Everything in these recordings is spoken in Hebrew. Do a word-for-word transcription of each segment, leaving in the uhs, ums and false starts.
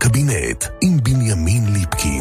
הקבינט עם בנימין ליפקין.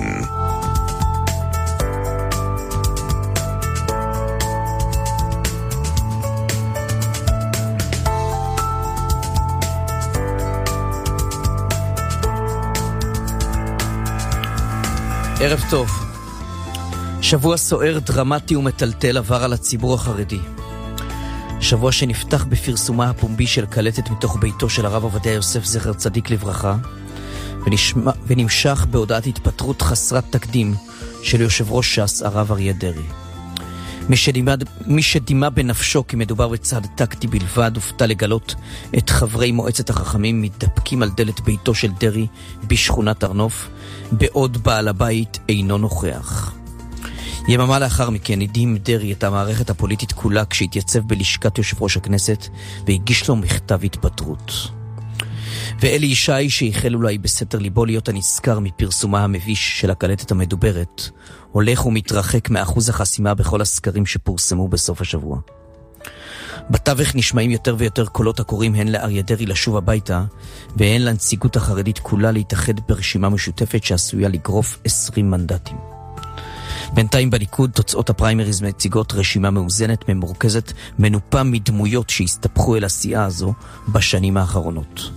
ערב טוב. שבוע סוער, דרמטי ומטלטל עבר על הציבור החרדי. שבוע שנפתח בפרסומה הפומבי של קלטת מתוך ביתו של הרב עובדיה יוסף זכר צדיק לברכה, ונשמע, ונמשך בהודעת התפטרות חסרת תקדים של יושב ראש ש"ס הרב אריה דרעי. מי שדימה, מי שדימה בנפשו כי מדובר בצעד טקטי בלבד, הופתע לגלות את חברי מועצת החכמים מתדפקים על דלת ביתו של דרעי בשכונת ארנוף, בעוד בעל הבית אינו נוכח. יממה לאחר מכן הדים דרעי את המערכת הפוליטית כולה כשהתייצב בלשכת יושב ראש הכנסת והגיש לו מכתב התפטרות. ואלי ישי, שהחל אולי בסתר ליבו להיות הנזכר מפרסומה המביש של הקלטת המדוברת, הולך ומתרחק מאחוז החסימה בכל הסקרים שפורסמו בסוף השבוע. בתווך נשמעים יותר ויותר קולות הקוראים הן לאריה דרעי לשוב הביתה, והן לנציגות החרדית כולה להתאחד ברשימה משותפת שעשויה לגרוף עשרים מנדטים. בינתיים בליכוד תוצאות הפריימריז מציגות רשימה מאוזנת, ממורכזת, מנופה מדמויות שהסתפחו אל הסיעה הזו בשנים האחרונות.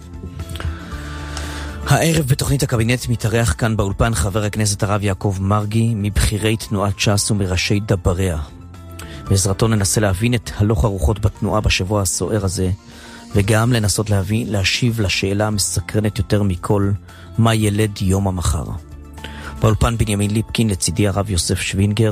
הערב בתוכנית הקבינט מתארח כאן באולפן חבר הכנסת הרב יעקב מרגי, מבחירי תנועת ש"ס ומראשי דבריה. בעזרתו ננסה להבין את הלוך הרוחות בתנועה בשבוע הסוער הזה, וגם לנסות להבין, להשיב לשאלה המסקרנת יותר מכל, מה ילד יום המחר. באולפן בנימין ליפקין, לצידי הרב יוסף שווינגר.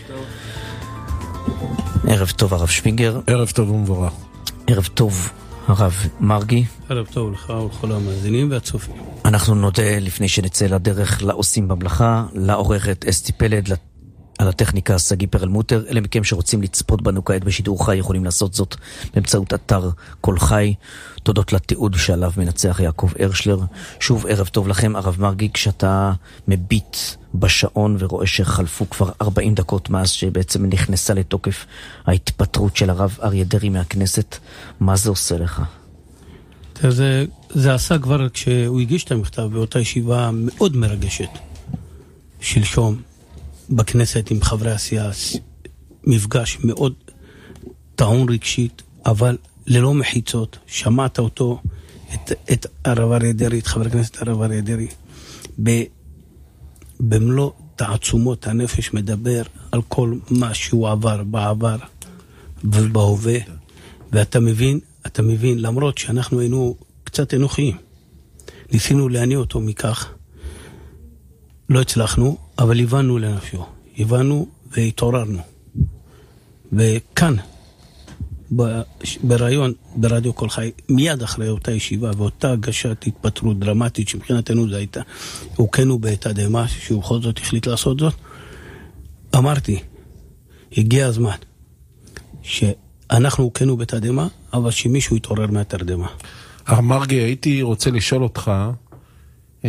ערב טוב הרב שווינגר. ערב טוב ומבורך. ערב טוב הרב מרגי. ערב טוב לך ולכל המאזינים והצופים. אנחנו נודה לפני שנצא לדרך לעושים במלאכה, לעורכת אסתי פלד, על הטכניקה סגי פרלמוטר. אלה מכם שרוצים לצפות בנו כעת בשידור חי יכולים לעשות זאת באמצעות אתר כל חי. תודות לתיעוד שעליו מנצח יעקב הרשלר. שוב ערב טוב לכם הרב מרגי, כשאתה מביט בשעון ורואה שחלפו כבר ארבעים דקות מאז שבעצם נכנסה לתוקף ההתפטרות של הרב אריה דרעי מהכנסת, מה זה עושה לך? זה, זה עשה כבר כשהוא הגיש את המכתב באותה ישיבה מאוד מרגשת שלשום בכנסת עם חברי הסיעה, מפגש מאוד טעון רגשית, אבל ללא מחיצות. שמעת אותו, את, את הרב אריה דרעי, את חבר הכנסת הרב אריה דרעי, במלוא תעצומות הנפש מדבר על כל מה שהוא עבר בעבר ובהווה, ואתה מבין, אתה מבין, למרות שאנחנו היינו קצת אנוכיים, ניסינו להניע אותו מכך, לא הצלחנו, אבל הבנו לנפשו, הבנו והתעוררנו. וכאן, ברעיון, ברדיו כל חי, מיד אחרי אותה ישיבה ואותה הגשת התפטרות דרמטית שמבחינתנו זה הייתה, הוא כן הוא בתדהמה שהוא בכל זאת החליט לעשות זאת, אמרתי, הגיע הזמן שאנחנו כן הוא בתדהמה, אבל שמישהו יתעורר מהתרדמה. הרב מרגי, הייתי רוצה לשאול אותך, אה...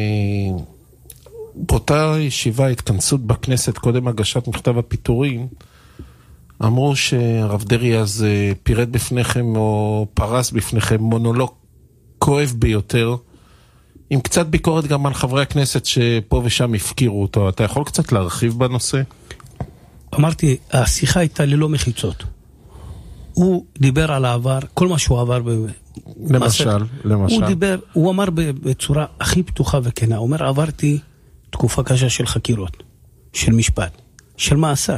באותה ישיבה, התכנסות בכנסת, קודם הגשת מכתב הפיטורים, אמרו שהרב דרעי אז פירט בפניכם או פרס בפניכם מונולוג כואב ביותר, עם קצת ביקורת גם על חברי הכנסת שפה ושם הפקירו אותו. אתה יכול קצת להרחיב בנושא? אמרתי, השיחה הייתה ללא מחיצות. הוא דיבר על העבר, כל מה שהוא עבר למשל, למשל. הוא דיבר, הוא אמר בצורה הכי פתוחה וכנה, הוא אומר, עברתי תקופה קשה של חקירות, של משפט, של מאסר.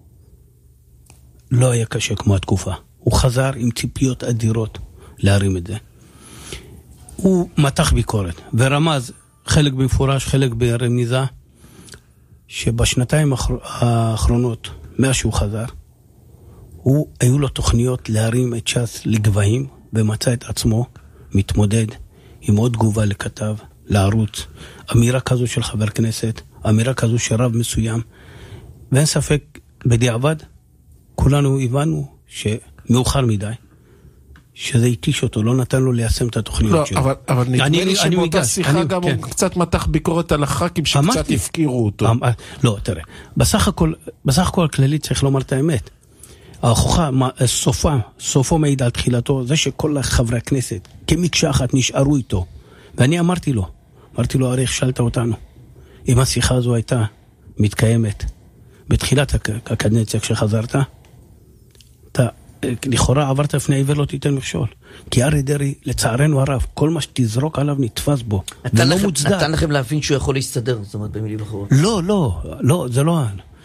לא היה קשה כמו התקופה. הוא חזר עם ציפיות אדירות להרים את זה. הוא מתח ביקורת ורמז, חלק במפורש, חלק ברמיזה, שבשנתיים האחרונות, מאז שהוא חזר, הוא, היו לו תוכניות להרים את ש"ס לגבהים, ומצא את עצמו מתמודד עם עוד תגובה לכתב, לערוץ, אמירה כזו של חבר כנסת, אמירה כזו של רב מסוים, ואין ספק, בדיעבד, כולנו הבנו שמאוחר מדי, שזה איתיש אותו, לא נתן לו ליישם את התוכניות לא, שלו. אבל, אבל נדמה אני, לי שבאותה שיחה אני, גם כן. הוא קצת מתח ביקורת על הח"כים שקצת אמרתי, הפקירו אותו. אמ, לא, תראה, בסך הכל, בסך הכל הכללי צריך לומר את האמת. ההוכחה, סופה, סופו מעיד על תחילתו, זה שכל חברי הכנסת, כמקשה אחת נשארו איתו. ואני אמרתי לו, אמרתי לו, הרי הכשלת אותנו. אם השיחה הזו הייתה מתקיימת בתחילת הקדנציה כשחזרת, אתה לכאורה עברת לפני עיוור לא תיתן מכשול. כי אריה דרעי, לצערנו הרב, כל מה שתזרוק עליו נתפס בו. ולא מוצדק. נתן לכם להבין שהוא יכול להסתדר, זאת אומרת, במילים אחרות. לא, לא, לא, זה לא...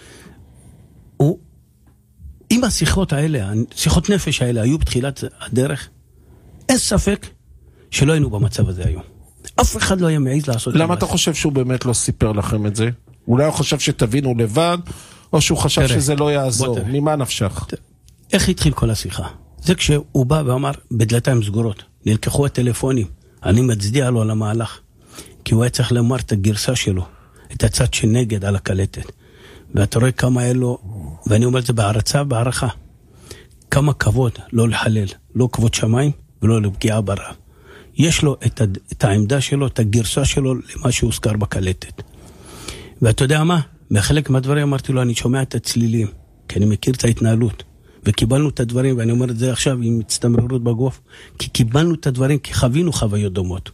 הוא... אם השיחות האלה, שיחות נפש האלה, היו בתחילת הדרך, אין ספק שלא היינו במצב הזה היום. אף אחד לא היה מעיז לעשות... למה אתה חושב שהוא באמת לא סיפר לכם את זה? אולי הוא חושב שתבינו לבד, או שהוא חשב שזה לא יעזור. ממה נפשך? איך התחיל כל השיחה? זה כשהוא בא ואמר, בדלתיים סגורות, נלקחו הטלפונים, אני מצדיע לו על המהלך, כי הוא היה צריך לומר את הגרסה שלו, את הצד שנגד על הקלטת. ואתה רואה כמה היה לו, ואני אומר את זה בהערצה ובהערכה, כמה כבוד לא לחלל, לא כבוד שמיים ולא לפגיעה ברב. יש לו את, ה, את העמדה שלו, את הגרסה שלו למה שהוזכר בקלטת. ואתה יודע מה? בחלק מהדברים אמרתי לו, אני שומע את הצלילים, כי אני מכיר את ההתנהלות. וקיבלנו את הדברים, ואני אומר את זה עכשיו עם הצטמררות בגוף, כי קיבלנו את הדברים, כי חווינו חוויות דומות.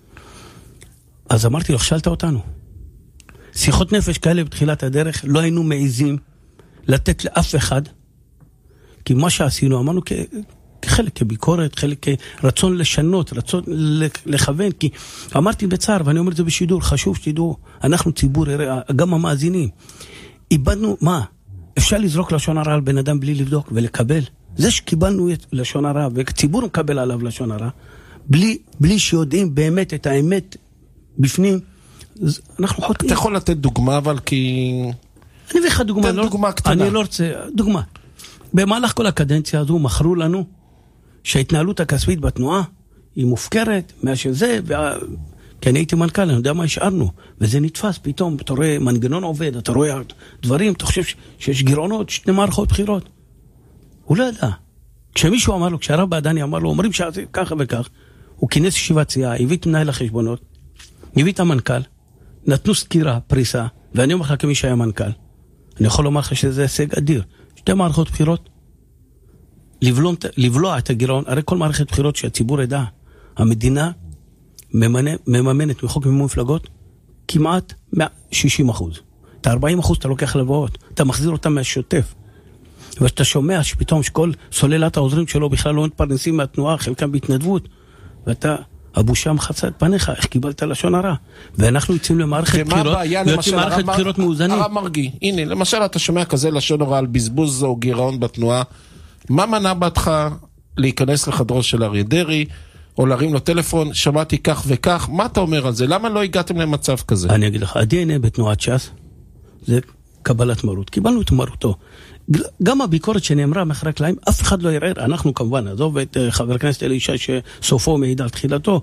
אז אמרתי לו, הכשלת אותנו. שיחות נפש כאלה בתחילת הדרך, לא היינו מעיזים לתת לאף אחד, כי מה שעשינו, אמרנו כ... כחלק כביקורת, חלק כרצון לשנות, רצון לכוון, כי אמרתי בצער, ואני אומר את זה בשידור, חשוב שתדעו, אנחנו ציבור, גם המאזינים, איבדנו, מה? אפשר לזרוק לשון הרע על בן אדם בלי לבדוק ולקבל. זה שקיבלנו לשון הרע, וציבור מקבל עליו לשון הרע, בלי, בלי שיודעים באמת את האמת בפנים, אנחנו חוטאים. אתה יכול לתת דוגמה, אבל כי... אני אביא לך דוגמה. תן דוגמה קטנה. אני לא רוצה... דוגמה. במהלך כל הקדנציה הזו מכרו לנו שההתנהלות הכספית בתנועה היא מופקרת, מאשר זה, וה... כי אני הייתי מנכ"ל, אני יודע מה השארנו, וזה נתפס פתאום, אתה רואה מנגנון עובד, אתה רואה דברים, אתה חושב שיש גירעונות, שני מערכות בחירות. הוא לא ידע. כשמישהו אמר לו, כשהרב בעדני אמר לו, אומרים שעשי ככה וכך, הוא כינס ישיבת סיעה, הביא את מנהל החשבונות, הביא את המנכ"ל, נתנו סקירה, פריסה, ואני אומר לך כמי שהיה מנכ"ל, אני יכול לומר לך שזה הישג אדיר. שתי מערכות בחירות, לבלום, לבלוע את הגירעון, הרי כל מערכת בחירות שהציבור ידע, המדינה ממנה, מממנת מחוק מימון מפלגות כמעט שישים אחוז. את ה-ארבעים אחוז אתה לוקח לבואות, אתה מחזיר אותם מהשוטף. ואתה שומע שפתאום שכל סוללת העוזרים שלו בכלל לא מתפרנסים מהתנועה, חלקם בהתנדבות, ואתה, הבושה מחצה את פניך, איך קיבלת לשון הרע. ואנחנו יוצאים למערכת בחירות, ויוצאים למערכת בחירות מאוזנים. הרב מרגי, הנה, למשל אתה שומע כזה לשון הרע על בזבוז או גירעון בתנועה, מה מנע בעדך להיכנס לחדרו של אריה דרעי, או להרים לו טלפון, שמעתי כך וכך, מה אתה אומר על זה? למה לא הגעתם למצב כזה? אני אגיד לך, ה-די אן איי בתנועת ש"ס, זה קבלת מרות. קיבלנו את מרותו. גם הביקורת שנאמרה מאחורי הקלעים, אף אחד לא יראה, אנחנו כמובן, עזוב את חבר הכנסת אלי ישי שסופו מעיד על תחילתו,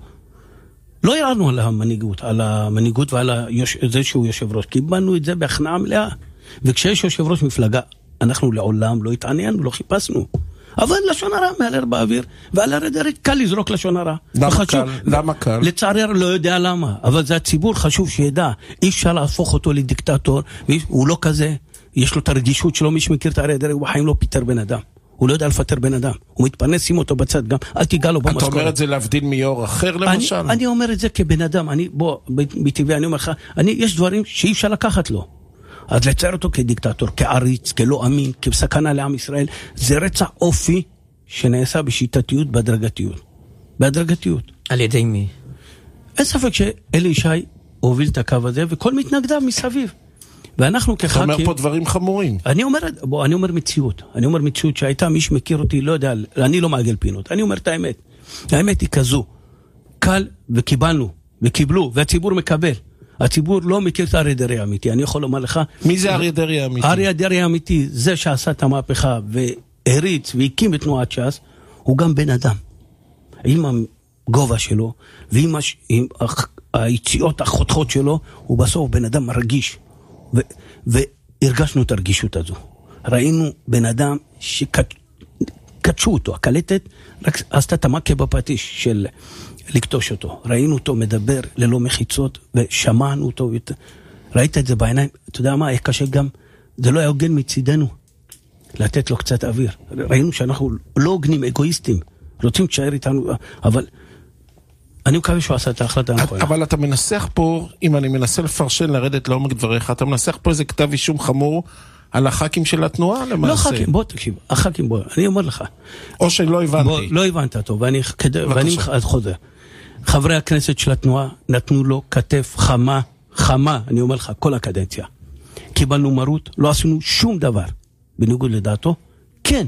לא ירענו על המנהיגות, על המנהיגות ועל זה שהוא יושב ראש. קיבלנו את זה בהכנעה מלאה. וכשיש יושב ראש מפלגה, אנחנו לעולם לא התעניינו, לא חיפשנו. אבל לשון הרע מעלר באוויר, ועל אריה דרעי קל לזרוק לשון הרע. למה קל? למה קל? לצערי הרב לא יודע למה, אבל זה הציבור חשוב שידע, אי אפשר להפוך אותו לדיקטטור, הוא לא כזה, יש לו את הרגישות שלו, מי שמכיר את אריה דרעי, הוא בחיים לא פיטר בן אדם, הוא לא יודע לפטר בן אדם, הוא מתפרנס, שים אותו בצד גם, אל תיגע לו במשכורת. אתה אומר את זה להבדיל מיור אחר למשל? אני, אני אומר את זה כבן אדם, אני, בוא, בטבעי, אני אומר לך, אני, יש דברים שאי אפשר לקחת לו. אז לצייר אותו כדיקטטור, כעריץ, כלא אמין, כסכנה לעם ישראל, זה רצח אופי שנעשה בשיטתיות, בהדרגתיות. בהדרגתיות. על ידי מי? אין ספק שאלי ישי הוביל את הקו הזה, וכל מתנגדיו מסביב. ואנחנו כח"כים... אתה אומר פה דברים חמורים. אני אומר, בוא, אני אומר מציאות. אני אומר מציאות שהייתה, מי שמכיר אותי, לא יודע, אני לא מעגל פינות. אני אומר את האמת. האמת היא כזו. קל וקיבלנו, וקיבלו, והציבור מקבל. הציבור לא מכיר את אריה דרעי האמיתי, אני יכול לומר לך... מי זה אריה דרעי האמיתי? אריה דרעי האמיתי, זה שעשה את המהפכה והריץ והקים את תנועת ש"ס, הוא גם בן אדם. עם הגובה שלו, ועם הש... עם היציאות החותכות שלו, הוא בסוף בן אדם רגיש. ו... והרגשנו את הרגישות הזו. ראינו בן אדם שקדשו אותו, הקלטת, רק עשתה את המכה בפטיש של... לקטוש אותו. ראינו אותו מדבר ללא מחיצות, ושמענו אותו. ראית את זה בעיניים. אתה יודע מה, איך קשה גם, זה לא היה הוגן מצידנו, לתת לו קצת אוויר. ראינו שאנחנו לא הוגנים, אגואיסטים, רוצים תשאר איתנו, אבל אני מקווה שהוא עשה את ההחלטה הנכונה. אבל אתה מנסח פה, אם אני מנסה לפרשן לרדת לעומק דבריך, אתה מנסח פה איזה כתב אישום חמור על הח"כים של התנועה למעשה. לא ח"כים, בוא תקשיב, הח"כים בוא, אני אומר לך. או שלא הבנתי. בוא, לא הבנת טוב, ואני, ואני חוזר. חברי הכנסת של התנועה נתנו לו כתף חמה, חמה, אני אומר לך, כל הקדנציה. קיבלנו מרות, לא עשינו שום דבר, בניגוד לדעתו. כן.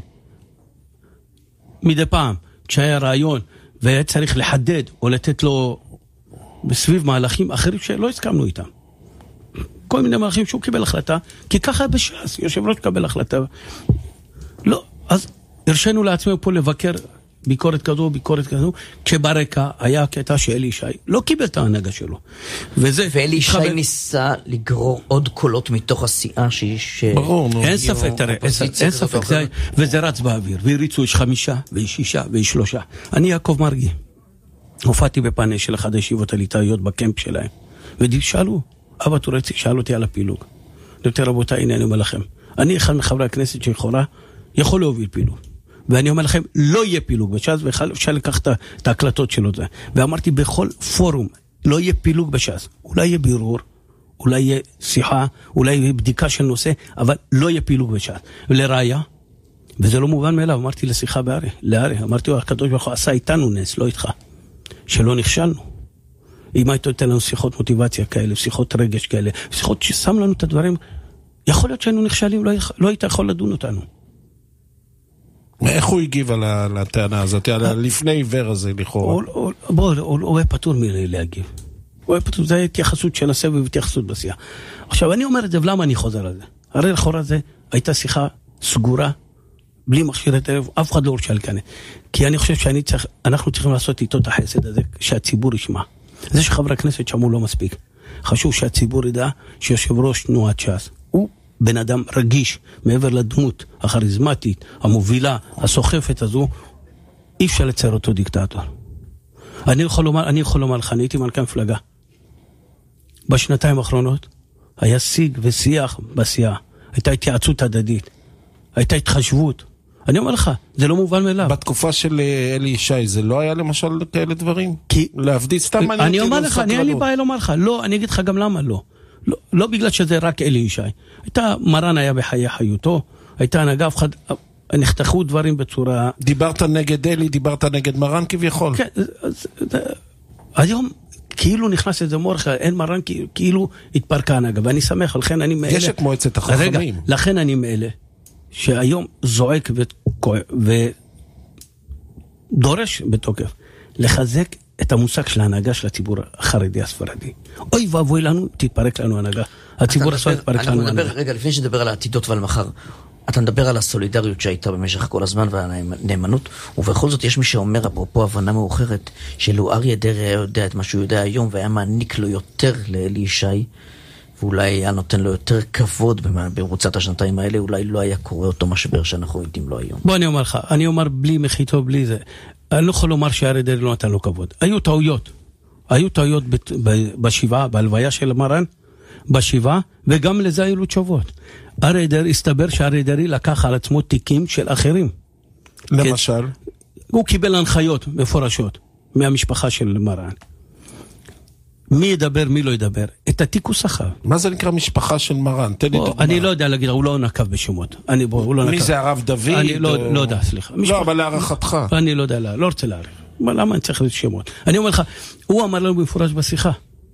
מדי פעם, כשהיה רעיון, והיה צריך לחדד, או לתת לו בסביב מהלכים אחרים שלא הסכמנו איתם. כל מיני מהלכים שהוא קיבל החלטה, כי ככה בש"ס, יושב ראש קבל החלטה. לא, אז הרשנו לעצמנו פה לבקר ביקורת כזו, ביקורת כזו, כשברקע היה הקטע שאלי ישי לא קיבל את ההנהגה שלו. וזה, ואלי ישי חבר... ניסה לגרור עוד קולות מתוך הסיעה שיש... ברור, נו. אין ספק, תראה, אין ספק, זה, וזה רץ באוויר, והריצו יש חמישה, ויש שישה, ויש שלושה. אני יעקב מרגי, הופעתי בפאנל של אחד הישיבות הליטאיות בקמפ שלהם, ושאלו, אבא תורצי, שאל אותי על הפילוג. דוקטור רבותיי, הנה אני אומר לכם, אני אחד מחברי הכנסת שיכולה, יכול להוביל פילוג. ואני אומר לכם, לא יהיה פילוג בש"ס, ואפשר לקח את ההקלטות שלו. ואמרתי, בכל פורום, לא יהיה פילוג בש"ס. אולי יהיה בירור, אולי יהיה שיחה, אולי יהיה בדיקה של נושא, אבל לא יהיה פילוג בש"ס. ולראיה, וזה לא מובן מאליו, אמרתי לשיחה בארי, לארי, אמרתי, הקדוש ברוך הוא עשה איתנו נס, לא איתך, שלא נכשלנו. אם היית נותן לנו שיחות מוטיבציה כאלה, שיחות רגש כאלה, שיחות ששם לנו את הדברים, יכול להיות שהיינו נכשלים, לא, לא היית יכול לדון אותנו. איך הוא הגיב על הטענה הזאת, על לפני עיוור הזה לכאורה? בוא, הוא היה פטור מלהגיב. הוא היה פטור, זה היה התייחסות של הסבב והתייחסות בשיחה. עכשיו, אני אומר את זה, ולמה אני חוזר על זה? הרי לכאורה זה הייתה שיחה סגורה, בלי מכשיר הטלפון, אף אחד לא הורשה לכאן. כי אני חושב שאנחנו צריכים לעשות איתו את החסד הזה, שהציבור ישמע. זה שחברי הכנסת שמעו לא מספיק. חשוב שהציבור ידע שיושב ראש תנועת ש"ס. הוא בן אדם רגיש, מעבר לדמות הכריזמטית, המובילה, הסוחפת הזו, אי אפשר לצייר אותו דיקטטור. אני יכול לומר, אני יכול לומר לך, אני הייתי מנכ"ל מפלגה. בשנתיים האחרונות היה שיג ושיח בסיעה. הייתה התייעצות הדדית. הייתה התחשבות. אני אומר לך, זה לא מובן מאליו. בתקופה של אלי ישי, זה לא היה למשל כאלה דברים? כי... להבדיל, סתם אני... אני אומר לך, אני אין לי בעיה לומר לך. לא, אני אגיד לך גם למה לא. לא, לא בגלל שזה רק אלי ישי. הייתה, מרן היה בחיי חיותו, הייתה הנהגה, אף אחד, נחתכו דברים בצורה... דיברת נגד אלי, דיברת נגד מרן כביכול. כן, אז, היום כאילו נכנס איזה מורך, אין מרן, כאילו התפרקה הנהגה, ואני שמח, לכן אני מאלה... יש את מועצת החכמים. רגע, לכן אני מאלה, שהיום זועק ודורש בתוקף, לחזק את המושג של ההנהגה של הציבור החרדי הספרדי. אוי ואבוי לנו, תתפרק לנו הנהגה. הציבור הספרדי תתפרק לנו הנהגה. רגע, לפני שנדבר על העתידות ועל מחר, אתה מדבר על הסולידריות שהייתה במשך כל הזמן ועל הנאמנות, ובכל זאת יש מי שאומר, אפרופו הבנה מאוחרת, שלו אריה דרעי היה יודע את מה שהוא יודע היום, והיה מעניק לו יותר לאלי ישי, ואולי היה נותן לו יותר כבוד במרוצת השנתיים האלה, אולי לא היה קורא אותו משבר שאנחנו יודעים לו היום. בוא אני אומר לך, אני אומר בלי מחיתו, בלי זה. אני לא יכול לומר שאריה דרעי לא נתן לו כבוד. היו טעויות. היו טעויות בשבעה, בהלוויה של מרן, בשבעה, וגם לזה היו לו תשובות. אריה דרעי, הסתבר שאריה דרעי לקח על עצמו תיקים של אחרים. למשל? הוא קיבל הנחיות מפורשות מהמשפחה של מרן. מי ידבר, מי לא ידבר. את התיק הוא שכר. מה זה נקרא משפחה של מרן? תן לי דוגמה. אני לא יודע להגיד, הוא לא נקב בשמות. מי זה הרב דוד? אני לא יודע, סליחה. לא, אבל להערכתך. אני לא יודע, לא רוצה להעריך. למה אני צריך לשמות? אני אומר לך, הוא אמר לנו במפורש בשיחה,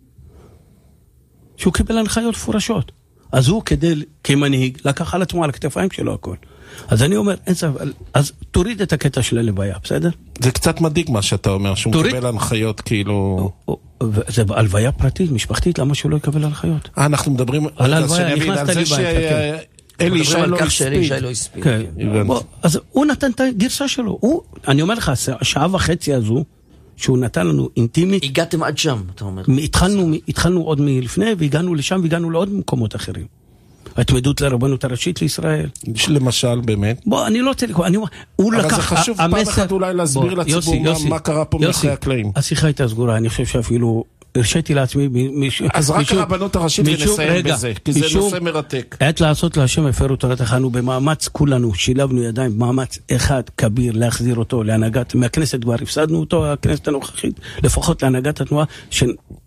שהוא קיבל הנחיות מפורשות. אז הוא כדי, כמנהיג, לקח על עצמו על הכתפיים שלו הכל. אז אני אומר, אין סבב, אז תוריד את הקטע של הלוויה, בסדר? זה קצת מדאיג מה שאתה אומר, שהוא מקבל הנחיות כאילו... זה הלוויה פרטית, משפחתית, למה שהוא לא יקבל הנחיות? אנחנו מדברים על הלוויה, נכנסת לי שאלי ישי לא הספיק. אז הוא נתן את הגרסה שלו. אני אומר לך, השעה וחצי הזו, שהוא נתן לנו אינטימית... הגעתם עד שם, אתה אומר. התחלנו עוד מלפני, והגענו לשם, והגענו לעוד מקומות אחרים. התמדות לרבנות הראשית לישראל. למשל, באמת. בוא, אני לא רוצה לקרוא, אני אומר, הוא לקח... אבל זה חשוב פעם אחת אולי להסביר לציבור מה קרה פה מאחורי הקלעים. השיחה הייתה סגורה, אני חושב שאפילו הרשיתי לעצמי... אז רק הרבנות הראשית ונסיים בזה, כי זה נושא מרתק. עת לעשות להשם הפרו תורתך, אנו במאמץ כולנו, שילבנו ידיים, במאמץ אחד כביר להחזיר אותו להנהגת, מהכנסת כבר הפסדנו אותו, הכנסת הנוכחית, לפחות להנהגת התנועה, ש...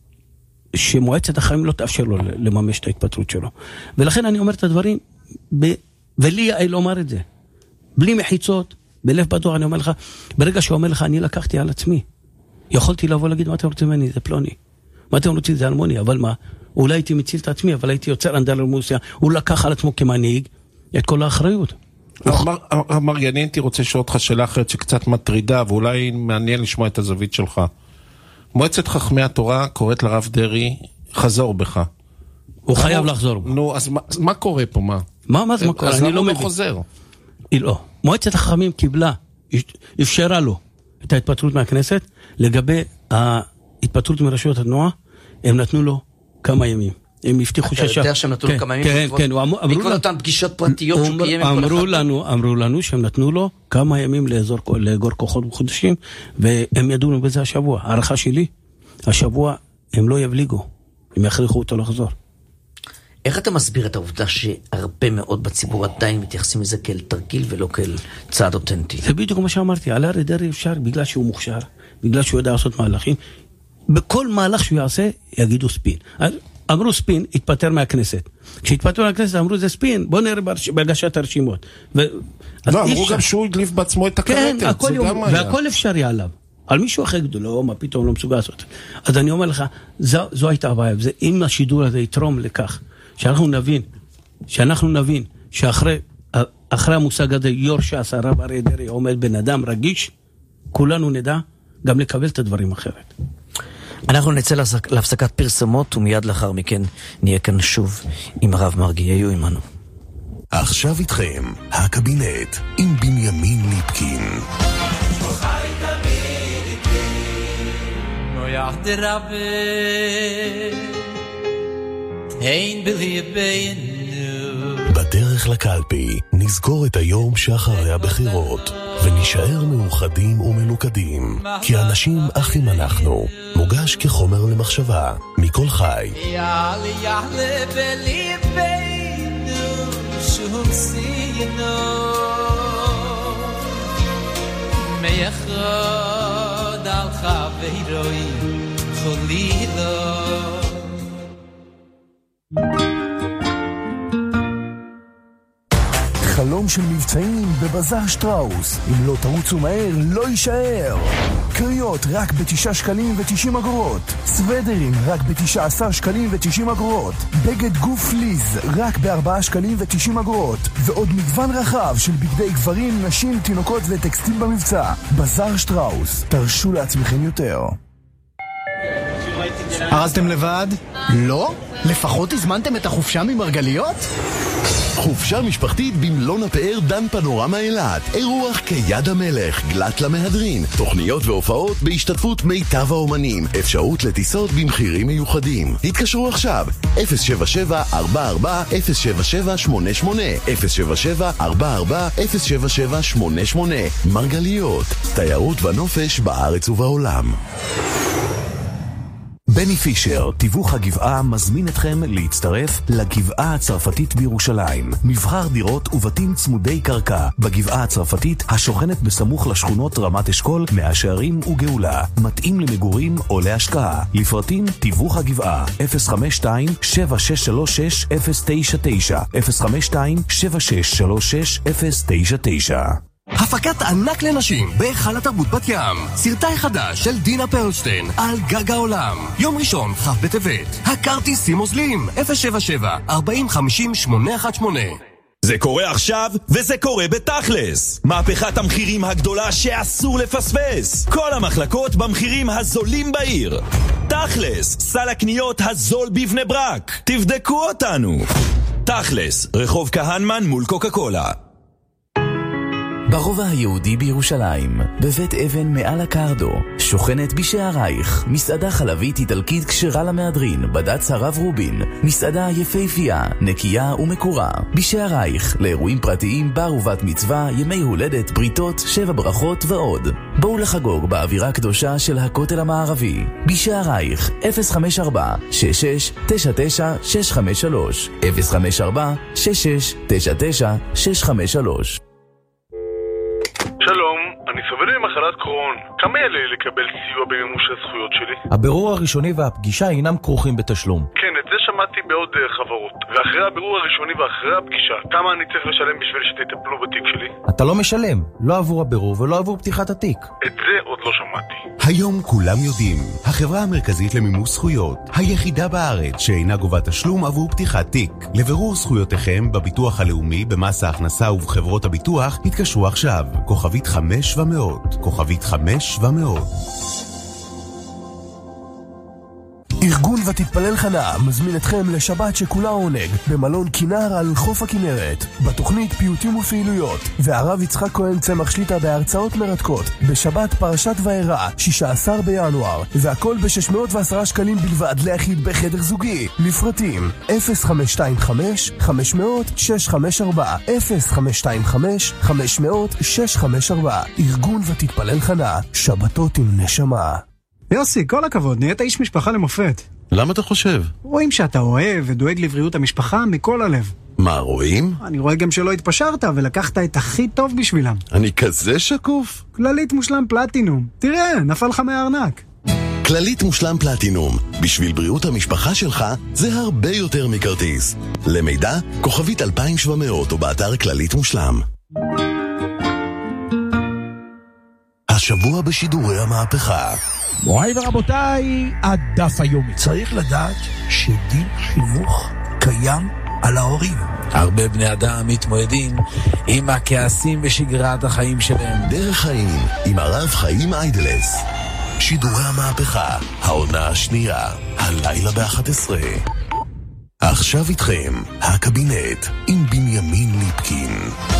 שמועצת החיים לא תאפשר לו לממש את ההתפטרות שלו. ולכן אני אומר את הדברים, ב... ולי יעל אומר את זה. בלי מחיצות, בלב פתוח, אני אומר לך, ברגע שהוא אומר לך, אני לקחתי על עצמי. יכולתי לבוא להגיד, מה אתם רוצים ממני? זה פלוני. מה אתם רוצים? זה אלמוני. אבל מה? אולי הייתי מציל את עצמי, אבל הייתי יוצר אנדרלמוסיה. הוא לקח על עצמו כמנהיג את כל האחריות. אמר, אני הייתי רוצה לשאול אותך שאלה אחרת שקצת מטרידה, ואולי מעניין לשמוע את הזווית שלך. מועצת חכמי התורה קוראת לרב דרעי, חזור בך. הוא חייב לחזור בו. נו, אז מה קורה פה? מה? מה, מה זה מה קורה? אני לא מבין. חוזר. לא. מועצת החכמים קיבלה, אפשרה לו את ההתפטרות מהכנסת, לגבי ההתפטרות מרשויות התנועה, הם נתנו לו כמה ימים. הם הבטיחו ששה... אתה יודע שהם נתנו לו כמה ימים? כן, כן. בעקבות אותן פגישות פרטיות שהוא קיים עם כל אחד. אמרו לנו שהם נתנו לו כמה ימים לאגור כוחות חודשים, והם ידעו בזה השבוע. הערכה שלי, השבוע הם לא יבליגו, הם יכריחו אותו לחזור. איך אתה מסביר את העובדה שהרבה מאוד בציבור עדיין מתייחסים לזה כאל תרגיל ולא כאל צעד אותנטי? זה בדיוק מה שאמרתי, על אריה דרעי אפשר בגלל שהוא מוכשר, בגלל שהוא יודע לעשות מהלכים, בכל מהלך שהוא יעשה יגידו ספין. אמרו ספין, התפטר מהכנסת. כשהתפטר מהכנסת אמרו זה ספין, בוא נראה בהגשת הרשימות. לא, אמרו גם שהוא הדליף בעצמו את הקלטת, זה גם היה. והכל אפשרי עליו. על מישהו אחר גדולו, מה פתאום לא מסוגל לעשות. אז אני אומר לך, זו הייתה הבעיה, אם השידור הזה יתרום לכך, שאנחנו נבין, שאנחנו נבין, שאחרי אחרי המושג הזה, יור ש"ס, הרב אריה דרעי עומד בן אדם רגיש, כולנו נדע גם לקבל את הדברים אחרת. אנחנו נצא להפסקת פרסומות, ומיד לאחר מכן נהיה כאן שוב עם הרב מרגי. היו עמנו. עכשיו איתכם, הקבינט עם בנימין ליפקין. בדרך לקלפי נזכור את היום שאחרי הבחירות ונשאר מאוחדים ומלוכדים, כי אנשים אחים אנחנו. מוגש כחומר למחשבה מכל חי. יעלה יעלה בליבנו שום סיינו מייחוד על חברוי חולילו. חלום של מבצעים בבזאר שטראוס. אם לא תרוצו מהר, לא יישאר. קריות רק בתשעה שקלים ותשעים אגורות. סוודרים רק בתשעה עשר שקלים ותשעים אגורות. בגד גוף ליז רק בארבעה שקלים ותשעים אגורות. ועוד מגוון רחב של בגדי גברים, נשים, תינוקות וטקסטיל במבצע. בזאר שטראוס. תרשו לעצמכם יותר. ארזתם לבד? לא? לפחות הזמנתם את החופשה ממרגליות? חופשה משפחתית במלון הפאר דן פנורמה אילת. אירוח כיד המלך, גלת למהדרין, תוכניות והופעות בהשתתפות מיטב האומנים, אפשרות לטיסות במחירים מיוחדים. התקשרו עכשיו אפס שבע שבע ארבע ארבע אפס שבע שבע שמונה שמונה אפס שבע שבע ארבע ארבע אפס שבע שבע שמונה שמונה. מרגליות, תיירות ונופש בארץ ובעולם. בני פישר, תיווך הגבעה, מזמין אתכם להצטרף לגבעה הצרפתית בירושלים. מבחר דירות ובתים צמודי קרקע בגבעה הצרפתית השוכנת בסמוך לשכונות רמת אשכול, מאה שערים וגאולה. מתאים למגורים או להשקעה. לפרטים תיווך הגבעה אפס חמש שתיים שבע שש שלוש שש אפס תשע תשע אפס חמש שתיים שבע שש שלוש שש אפס תשע תשע. הפקת ענק לנשים בהיכל התרבות בת ים. סרטי חדש של דינה פרלשטיין על גג העולם. יום ראשון, כ' בטבת. הכרטיסים מוזלים אפס שבע שבע ארבעים חמישים שמונה אחת שמונה. זה קורה עכשיו, וזה קורה בתכלס. מהפכת המחירים הגדולה שאסור לפספס. כל המחלקות במחירים הזולים בעיר. תכלס, סל הקניות הזול בבני ברק. תבדקו אותנו. תכלס, רחוב כהנמן מול קוקה קולה. ברובע היהודי בירושלים, בבית אבן מעל הקרדו, שוכנת בשערייך, מסעדה חלבית איטלקית כשרה למהדרין, בד"ץ הרב רובין, מסעדה יפהפייה, נקייה ומקורה. בשערייך, לאירועים פרטיים, בר ובת מצווה, ימי הולדת, בריתות, שבע ברכות ועוד. בואו לחגוג באווירה קדושה של הכותל המערבי. בשערייך, אפס חמש ארבע שש שש תשע תשע שש חמש שלוש, אפס חמש ארבע שש שש תשע תשע שש חמש שלוש. שלום, אני סובל ממחלת קרון. כמה יעלה לי לקבל סיוע במימוש הזכויות שלי? הבירור הראשוני והפגישה אינם כרוכים בתשלום. כן, את זה שמעתי בעוד חברות. ואחרי הבירור הראשוני ואחרי הפגישה, כמה אני צריך לשלם בשביל שתטפלו בתיק שלי? אתה לא משלם, לא עבור הבירור ולא עבור פתיחת התיק. את זה עוד לא שמעתי. היום כולם יודעים, החברה המרכזית למימוש זכויות, היחידה בארץ שאינה גובה תשלום עבור פתיחת תיק. לבירור זכויותיכם בביטוח הלאומי, במס ההכנסה ובחברות הביטוח, התקשרו עכשיו, כוכבית חמש ומאות, כוכבית חמש ומאות. ארגון ותתפלל חנה מזמין אתכם לשבת שכולה עונג במלון כינר על חוף הכנרת. בתוכנית פיוטים ופעילויות, והרב יצחק כהן צמח שליטה בהרצאות מרתקות. בשבת פרשת וארא, שישה עשר בינואר, והכל ב-שש מאות ועשרה שקלים בלבד ליחיד בחדר זוגי. לפרטים אפס חמש שתיים חמש חמש מאות שש חמש ארבע, אפס חמש שתיים חמש חמש מאות שש חמש ארבע. ארגון ותתפלל חנה, שבתות עם נשמה. יוסי, כל הכבוד, נהיית איש משפחה למופת. למה אתה חושב? רואים שאתה אוהב ודואג לבריאות המשפחה מכל הלב. מה, רואים? אני רואה גם שלא התפשרת ולקחת את הכי טוב בשבילם. אני כזה שקוף? כללית מושלם פלטינום. תראה, נפל לך מהארנק. כללית מושלם פלטינום. בשביל בריאות המשפחה שלך זה הרבה יותר מכרטיס. למידע, כוכבית אלפיים ושבע מאות או באתר כללית מושלם. השבוע בשידורי המהפכה. מוריי ורבותיי, הדף היומי. צריך לדעת שדין חינוך קיים על ההורים. הרבה בני אדם מתמודדים עם הכעסים בשגרת החיים שלהם. דרך חיים עם הרב חיים איידלס. שידורי המהפכה, העונה השנייה, הלילה ב-אחת עשרה. עכשיו איתכם, הקבינט עם בנימין ליפקין.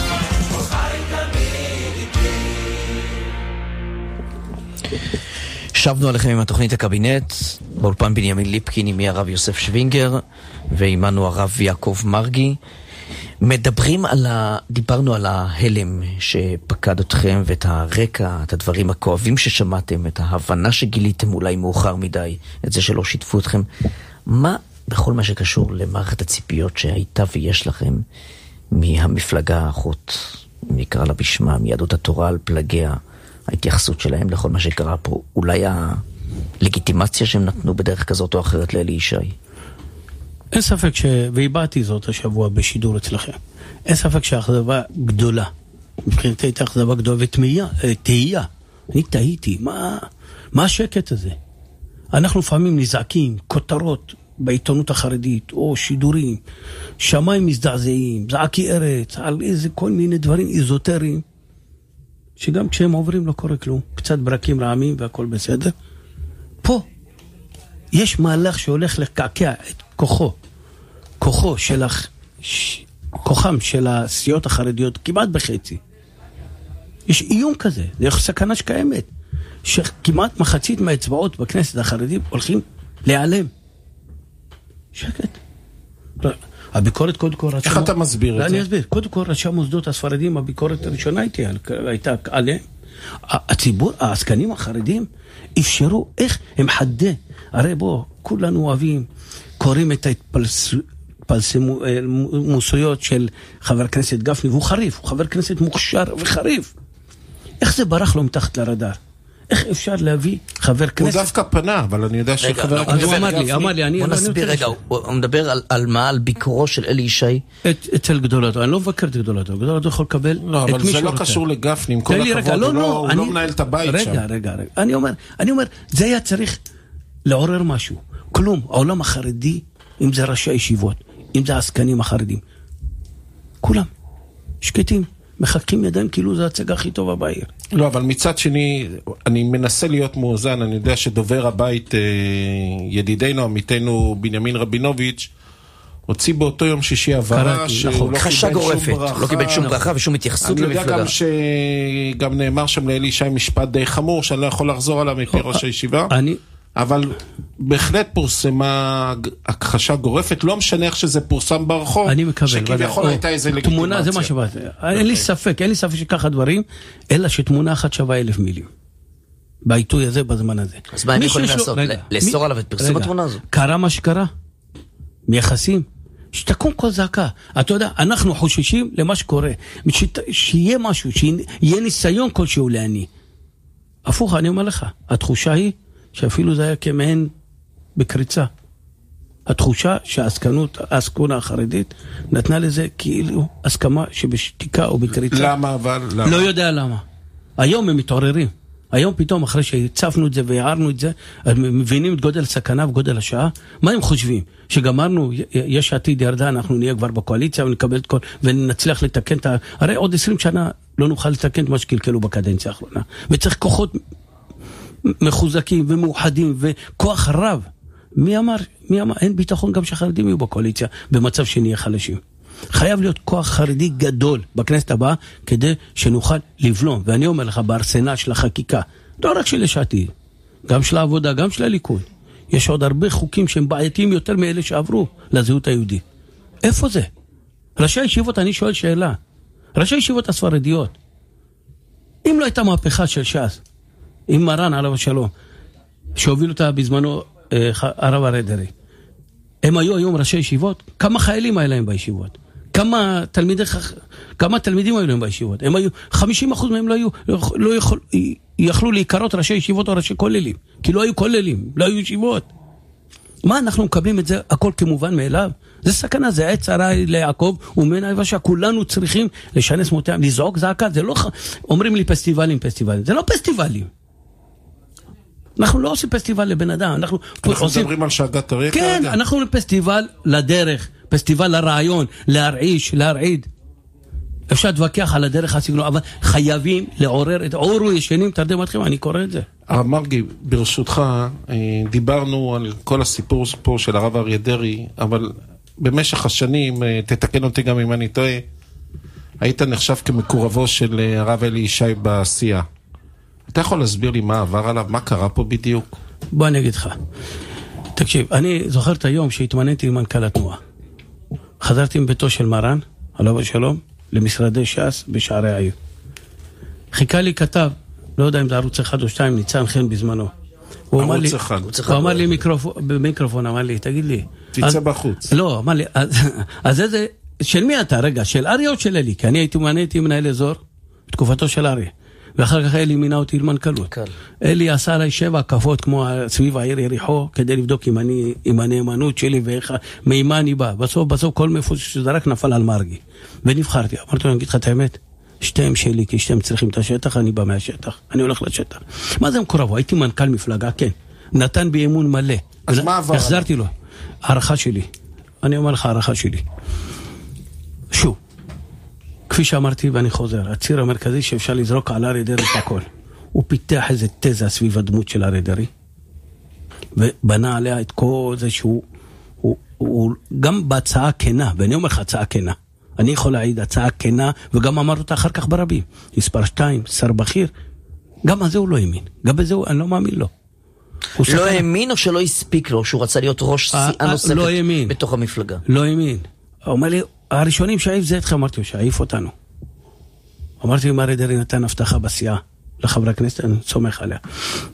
שבנו עליכם עם התוכנית הקבינט, באולפן בנימין ליפקין עם הרב יוסף שווינגר ועימנו הרב יעקב מרגי. מדברים על ה... דיברנו על ההלם שפקד אתכם ואת הרקע, את הדברים הכואבים ששמעתם, את ההבנה שגיליתם אולי מאוחר מדי, את זה שלא שיתפו אתכם. מה בכל מה שקשור למערכת הציפיות שהייתה ויש לכם מהמפלגה האחות, נקרא לה בשמה, מיהדות התורה על פלגיה, ההתייחסות שלהם לכל מה שקרה פה, אולי הלגיטימציה שהם נתנו בדרך כזאת או אחרת לאלי ישי? אין ספק ש... והבאתי זאת השבוע בשידור אצלכם. אין ספק שהאכזבה גדולה. מבחינתי הייתה אכזבה גדולה ותמייה, תהייה. אני תהיתי, מה, מה השקט הזה? אנחנו לפעמים נזעקים, כותרות בעיתונות החרדית, או שידורים, שמיים מזדעזעים, זעקי ארץ, על איזה כל מיני דברים איזוטריים, שגם כשהם עוברים לא קורה כלום. קצת ברקים רעמים והכל בסדר. פה יש מהלך שהולך לקעקע את כוחו, כוחו של הח... ש... כוחם של הסיעות החרדיות כמעט בחצי. יש איום כזה, זה סכנה שקיימת, שכמעט מחצית מהאצבעות בכנסת החרדית הולכים להיעלם. שקט. הביקורת קודם כל... איך אתה מסביר את זה? אני אסביר. קודם כל ראשי המוסדות הספרדים, הביקורת הראשונה הייתה עליהם. הציבור, העסקנים החרדים, אפשרו איך הם חדה. הרי בוא, כולנו אוהבים, קוראים את ההתפלסמוסויות של חבר הכנסת גפני, והוא חריף, הוא חבר כנסת מוכשר וחריף. איך זה ברח לו מתחת לרדאר? איך אפשר להביא חבר כנסת? הוא דווקא פנה, אבל אני יודע שחבר הכנסת... הוא אמר לי, אמר לי, אני... בוא נסביר רגע, הוא מדבר על מה? על ביקורו של אלי ישי? אצל גדולתו, אני לא מבקר את גדולתו, גדולתו יכול לקבל את מי שהוא רוצה. לא, אבל זה לא קשור לגפני, עם כל הכבוד, הוא לא מנהל את הבית שם. רגע, רגע, רגע. אני אומר, אני אומר, זה היה צריך לעורר משהו. כלום, העולם החרדי, אם זה ראשי הישיבות, אם זה העסקנים החרדים, כולם, שקטים. מחכים ידיים כאילו זה הצגה הכי טובה בעיר. לא, אבל מצד שני, אני מנסה להיות מאוזן, אני יודע שדובר הבית, ידידנו, עמיתנו בנימין רבינוביץ', הוציא באותו יום שישי הבהרה שהוא לא חשה גורפת, לא קיבל שום ברכה ושום התייחסות למפלגה. אני יודע גם שגם נאמר שם לאלי ישי משפט די חמור, שאני לא יכול לחזור עליו מפי ראש הישיבה, אבל בהחלט פורסמה הכחשה גורפת, לא משנה איך שזה פורסם ברחוב, שכביכול הייתה איזה לגיטימציה. זה מה שבא, אין לי ספק, אין לי ספק שככה דברים, אלא שתמונה אחת שווה אלף מילים. בעיתוי הזה, בזמן הזה. אז מה הם יכולים לעשות? לאסור עליו את פרסום התמונה הזו? קרה מה שקרה. מייחסים. שתקום כל זעקה. אתה יודע, אנחנו חוששים למה שקורה. שיהיה משהו, שיהיה ניסיון כלשהו לעני. הפוך, אני אומר לך, התחושה היא שאפילו זה היה כמעין בקריצה. התחושה שהעסקנות, העסקונה החרדית, נתנה לזה כאילו הסכמה שבשתיקה או בקריצה. למה אבל? למה? לא יודע למה. היום הם מתעוררים. היום פתאום אחרי שהצפנו את זה והערנו את זה, מבינים את גודל הסכנה וגודל השעה. מה הם חושבים? שגמרנו, יש עתיד ירדה, אנחנו נהיה כבר בקואליציה ונקבל את כל, ונצליח לתקן את ה... הרי עוד עשרים שנה לא נוכל לתקן את מה שקלקלו בקדנציה האחרונה. וצריך כוחות מחוזקים ומאוחדים וכוח רב. מי אמר? מי אמר? אין ביטחון גם שחרדים יהיו בקואליציה במצב שנהיה חלשים. חייב להיות כוח חרדי גדול בכנסת הבאה כדי שנוכל לבלום. ואני אומר לך, בארסנל של החקיקה, לא רק של יש עתיד, גם של העבודה, גם של הליכוד, יש עוד הרבה חוקים שהם בעייתיים יותר מאלה שעברו לזהות היהודית. איפה זה? ראשי הישיבות, אני שואל שאלה. ראשי הישיבות הספרדיות, אם לא הייתה מהפכה של ש"ס, עם מרן עליו השלום, שהוביל אותה בזמנו הרב אריה דרעי, הם היו היום ראשי ישיבות? כמה חיילים היה להם בישיבות? כמה תלמידי, כמה תלמידים היו להם בישיבות? הם היו, חמישים אחוז מהם לא היו, לא יכול, יכלו להיקרות ראשי ישיבות או ראשי כוללים, כי לא היו כוללים, לא היו ישיבות. מה אנחנו מקבלים את זה הכל כמובן מאליו? זה סכנה, זה עת צרה ליעקב ומן היבשה, כולנו צריכים לשנס מותיהם, לזעוק זעקה, זה לא, אומרים לי פסטיבלים, פסטיבלים, זה לא פסטיבלים. אנחנו לא עושים פסטיבל לבן אדם, אנחנו, אנחנו עושים... מדברים על שאגת הרקע. כן, רגע. אנחנו פסטיבל לדרך, פסטיבל לרעיון, להרעיש, להרעיד. אפשר להתווכח על הדרך הסגנון, אבל חייבים לעורר את עורו ישנים תרדמתכם, אני קורא את זה. הרב מרגי, ברשותך, דיברנו על כל הסיפור פה של הרב אריה דרעי, אבל במשך השנים, תתקן אותי גם אם אני טועה, היית נחשב כמקורבו של הרב אלי ישי בעשייה. אתה יכול להסביר לי מה עבר עליו, מה קרה פה בדיוק? בוא אני אגיד לך. תקשיב, אני זוכר את היום שהתמניתי למנכ"ל התנועה. חזרתי מביתו של מרן, עליו השלום, למשרדי ש"ס בשערי העיר. חיכה לי כתב, לא יודע אם זה ערוץ אחד או שתיים, ניצן חן בזמנו. ערוץ אחד. הוא אמר לי במיקרופון, אמר לי, תגיד לי. תצא בחוץ. לא, אמר לי, אז איזה, של מי אתה? רגע, של אריה או של אלי? כי אני הייתי מנהיתי מנהל אזור, בתקופתו של אריה. ואחר כך אלי מינה אותי למנכ"לות. אלי עשה עליי שבע הקפות כמו סביב העיר יריחו, כדי לבדוק אם אני, עם הנאמנות שלי ואיך, מימה אני בא. בסוף, בסוף כל מפוס שזרק נפל על מרגי. ונבחרתי. אמרתי לו, אני אגיד לך את האמת, שתיהם שלי, כי שתיהם צריכים את השטח, אני בא מהשטח. אני הולך לשטח. מה זה מקורבו? הייתי מנכ"ל מפלגה, כן. נתן בי אמון מלא. אז מה עבר? החזרתי לו. הערכה שלי. אני אומר לך, הערכה שלי. שוב. כפי שאמרתי ואני חוזר, הציר המרכזי שאפשר לזרוק על אריה דרעי את הכל. הוא פיתח איזה תזה סביב הדמות של אריה דרעי, ובנה עליה את כל זה שהוא, הוא, הוא, גם בהצעה כנה, ואני אומר לך הצעה כנה, אני יכול להעיד הצעה כנה, וגם אמר אותה אחר כך ברבים, מספר שתיים, שר בכיר, גם על זה הוא לא האמין, גם בזה הוא, אני לא מאמין לו. לא האמין או שלא הספיק לו, שהוא רצה להיות ראש סיעה נוספת בתוך המפלגה? לא האמין. הוא אומר לי, הראשונים שהעיף זה אתכם, אמרתי לו, שהעיף אותנו. אמרתי לי, אריה דרעי נתן הבטחה בסיעה לחברי הכנסת, אני סומך עליה.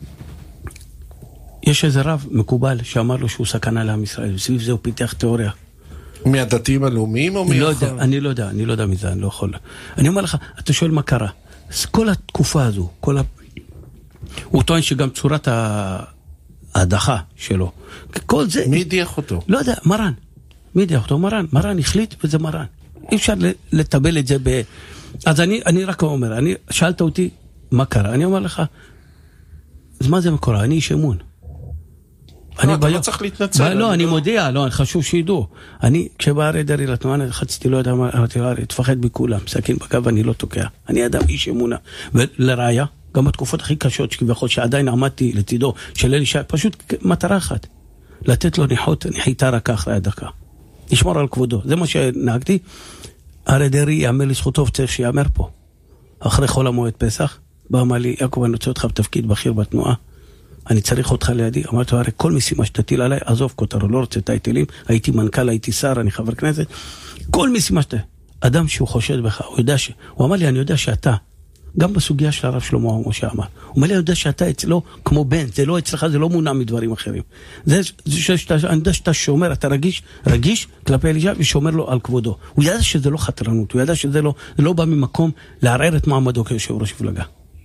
יש איזה רב מקובל שאמר לו שהוא סכנה לעם ישראל, וסביב זה הוא פיתח תיאוריה. מהדתיים הלאומיים או מי? לא יודע, אני לא יודע, אני לא יודע מזה, אני לא יכול. אני אומר לך, אתה שואל מה קרה. כל התקופה הזו, כל ה... הוא טוען שגם צורת ההדחה שלו, כל זה... מי הדיח אותו? לא יודע, מרן. מי הדיח אותו? מרן. מרן החליט וזה מרן. אי אפשר לטבל את זה ב... אז אני, אני רק אומר, אני, שאלת אותי מה קרה, אני אומר לך, אז מה זה מקורה? אני איש אמון. לא, אתה לא צריך להתנצל. לא, אני מודיע, לא, חשוב שידעו. אני, כשבא אריה דרעי לתנועה, חצתי, לא יודע מה, אמרתי לו, תפחד בכולם, סכין בגב, אני לא תוקע. אני אדם איש אמונה. ולראיה, גם בתקופות הכי קשות, שכביכול שעדיין עמדתי לצידו של אלי ישי, פשוט מטרה אחת, לתת לו ניחות, ניחיתה רק אחרי הדקה. לשמור על כבודו. זה מה שנהגתי. הרי דרעי יאמר לזכותו וצריך שיאמר פה. אחרי חול המועד פסח, בא אמר לי, יעקב, אני רוצה אותך בתפקיד בכיר בתנועה, אני צריך אותך לידי. אמרתי, הרי כל משימה שתטיל עליי, עזוב כותרו, לא רוצה טייטלים, הייתי מנכ"ל, הייתי שר, אני חבר כנסת, כל משימה שתטיל. אדם שהוא חושד בך, הוא יודע ש... הוא אמר לי, אני יודע שאתה, גם בסוגיה של הרב שלמה, כמו שאמר, הוא אומר לי, אני יודע שאתה אצלו כמו בן, זה לא אצלך, זה לא מונע מדברים אחרים. זה, זה שאתה, אני יודע שאתה שומר, אתה רגיש, רגיש כלפי אלישע, ושומר לו על כבודו. הוא ידע שזה לא חתרנות, הוא ידע שזה לא, לא בא ממקום לערער את מעמדו כיושב ראש מפלגה.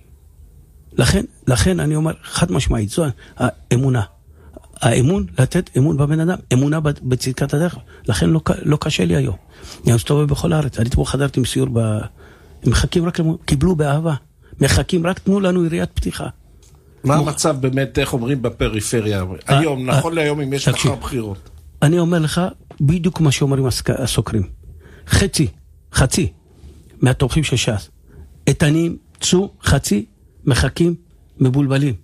לכן, לכן אני אומר, חד משמעית, זו האמונה. האמון, לתת אמון בבן אדם, אמונה בצדקת הדרך. לכן לא, לא קשה לי היום. אני מסתובב בכל הארץ. אני אתמול חזרתי עם סיור ב... הם מחכים רק, קיבלו באהבה. מחכים, רק תנו לנו יריית פתיחה. מה המצב באמת, איך אומרים בפריפריה? היום, נכון להיום, אם יש לך בחירות. אני אומר לך, בדיוק מה שאומרים הסוקרים. חצי, חצי, מהתומכים של ש"ס. איתנים, צו, חצי, מחכים, מבולבלים.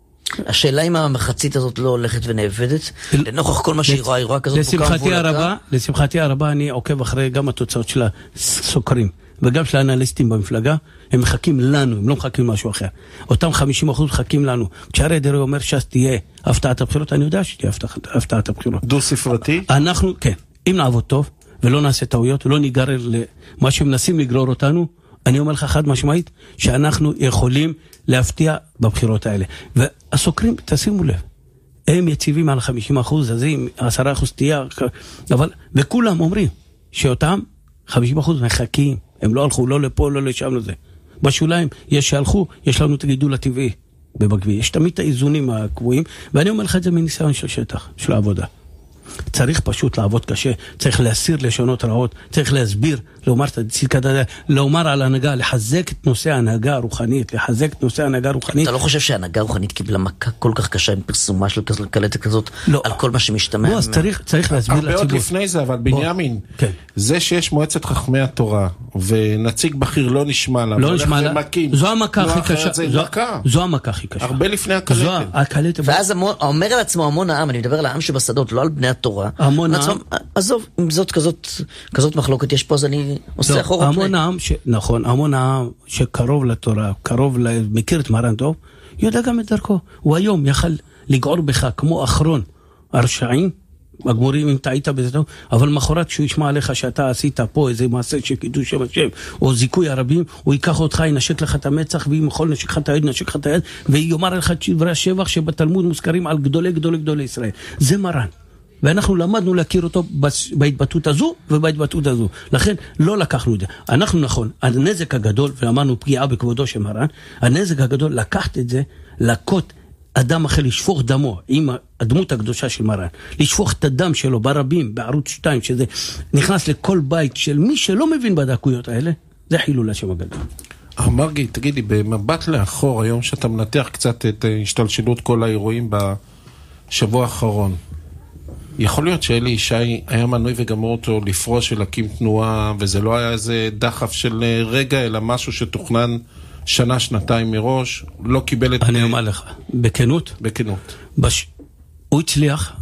השאלה אם המחצית הזאת לא הולכת ונאבדת, לנוכח כל מה שהיא רואה, היא רואה כזאת לשמחתי הרבה, לשמחתי הרבה, אני עוקב אחרי גם התוצאות של הסוקרים, וגם של האנליסטים במפלגה, הם מחכים לנו, הם לא מחכים משהו אחר. אותם חמישים אחוז מחכים לנו. כשהרי דרעי אומר ש"ס תהיה הפתעת הבחירות, אני יודע שתהיה הפתעת הבחירות. דו ספרתי? אנחנו, כן, אם נעבוד טוב, ולא נעשה טעויות, ולא ניגרר למה שמנסים לגרור אותנו, אני אומר לך חד משמעית, שאנחנו יכולים להפתיע בבחירות האלה. והסוקרים, תשימו לב, הם יציבים על חמישים אחוז, אז אם עשרה אחוז תהיה, אבל, וכולם אומרים, שאותם חמישים אחוז מחכים, הם לא הלכו, לא לפה, לא לשם לזה. בשוליים, יש שהלכו, יש לנו את הגידול הטבעי בבגבי. יש תמיד את האיזונים הקבועים, ואני אומר לך את זה מניסיון של שטח, של העבודה. צריך פשוט לעבוד קשה, צריך להסיר לשונות רעות, צריך להסביר, לומר את הצדקת הדרך, לומר על ההנהגה, לחזק את נושא ההנהגה הרוחנית, לחזק את נושא ההנהגה הרוחנית. אתה לא חושב שההנהגה הרוחנית קיבלה מכה כל כך קשה עם פרסומה של קלטת כזאת, לא. על כל מה שמשתמע? לא, אז צריך, צריך להסביר לציבור. הרבה עוד לפני זה, אבל בנימין, כן. זה שיש מועצת חכמי התורה, ונציג בכיר לא נשמע לה, לא נשמע לה, זו המכה הכי קשה. זו, זו המכה הכי קשה. הרבה לפני הקלטת. ואז אומר על עצמו המון העם, אני מדבר על העם שבשדות, לא על בני התורה. המון העם. עזוב, אם זאת כזאת, כזאת מחלוקת יש פה, אז אני עושה אחורה. המון העם, נכון, המון העם שקרוב לתורה, קרוב, מכיר את מרן טוב, יודע גם את דרכו. הוא היום יכל לגעור בך כמו אחרון הרשעים, הגמורים אם טעית בזה טוב, אבל מחרת כשהוא ישמע עליך שאתה עשית פה איזה מעשה של קידוש שם השם, או זיכוי הרבים, הוא ייקח אותך, ינשק לך את המצח, ואם יכול נשק לך את היד, נשק לך את היד, ויאמר לך את דברי השבח שבתלמוד מוזכרים על גדולי גדולי גדולי ישראל. זה מרן. ואנחנו למדנו להכיר אותו בהתבטאות הזו ובהתבטאות הזו. לכן לא לקחנו את זה. אנחנו נכון, הנזק הגדול, ואמרנו פגיעה בכבודו של מרן, הנזק הגדול לקחת את זה, לקות אדם אחר, לשפוך דמו עם הדמות הקדושה של מרן, לשפוך את הדם שלו ברבים, בערוץ שתיים, שזה נכנס לכל בית של מי שלא מבין בדקויות האלה, זה חילול השם הגדול. מרגי, תגידי, במבט לאחור, היום שאתה מנתח קצת את השתלשלות כל האירועים בשבוע האחרון, יכול להיות שאלי ישי היה מנוי וגמור אותו לפרוש ולהקים תנועה, וזה לא היה איזה דחף של רגע, אלא משהו שתוכנן שנה, שנתיים מראש, לא קיבל את... אני אומר לך, בכנות? בכנות. בש... הוא הצליח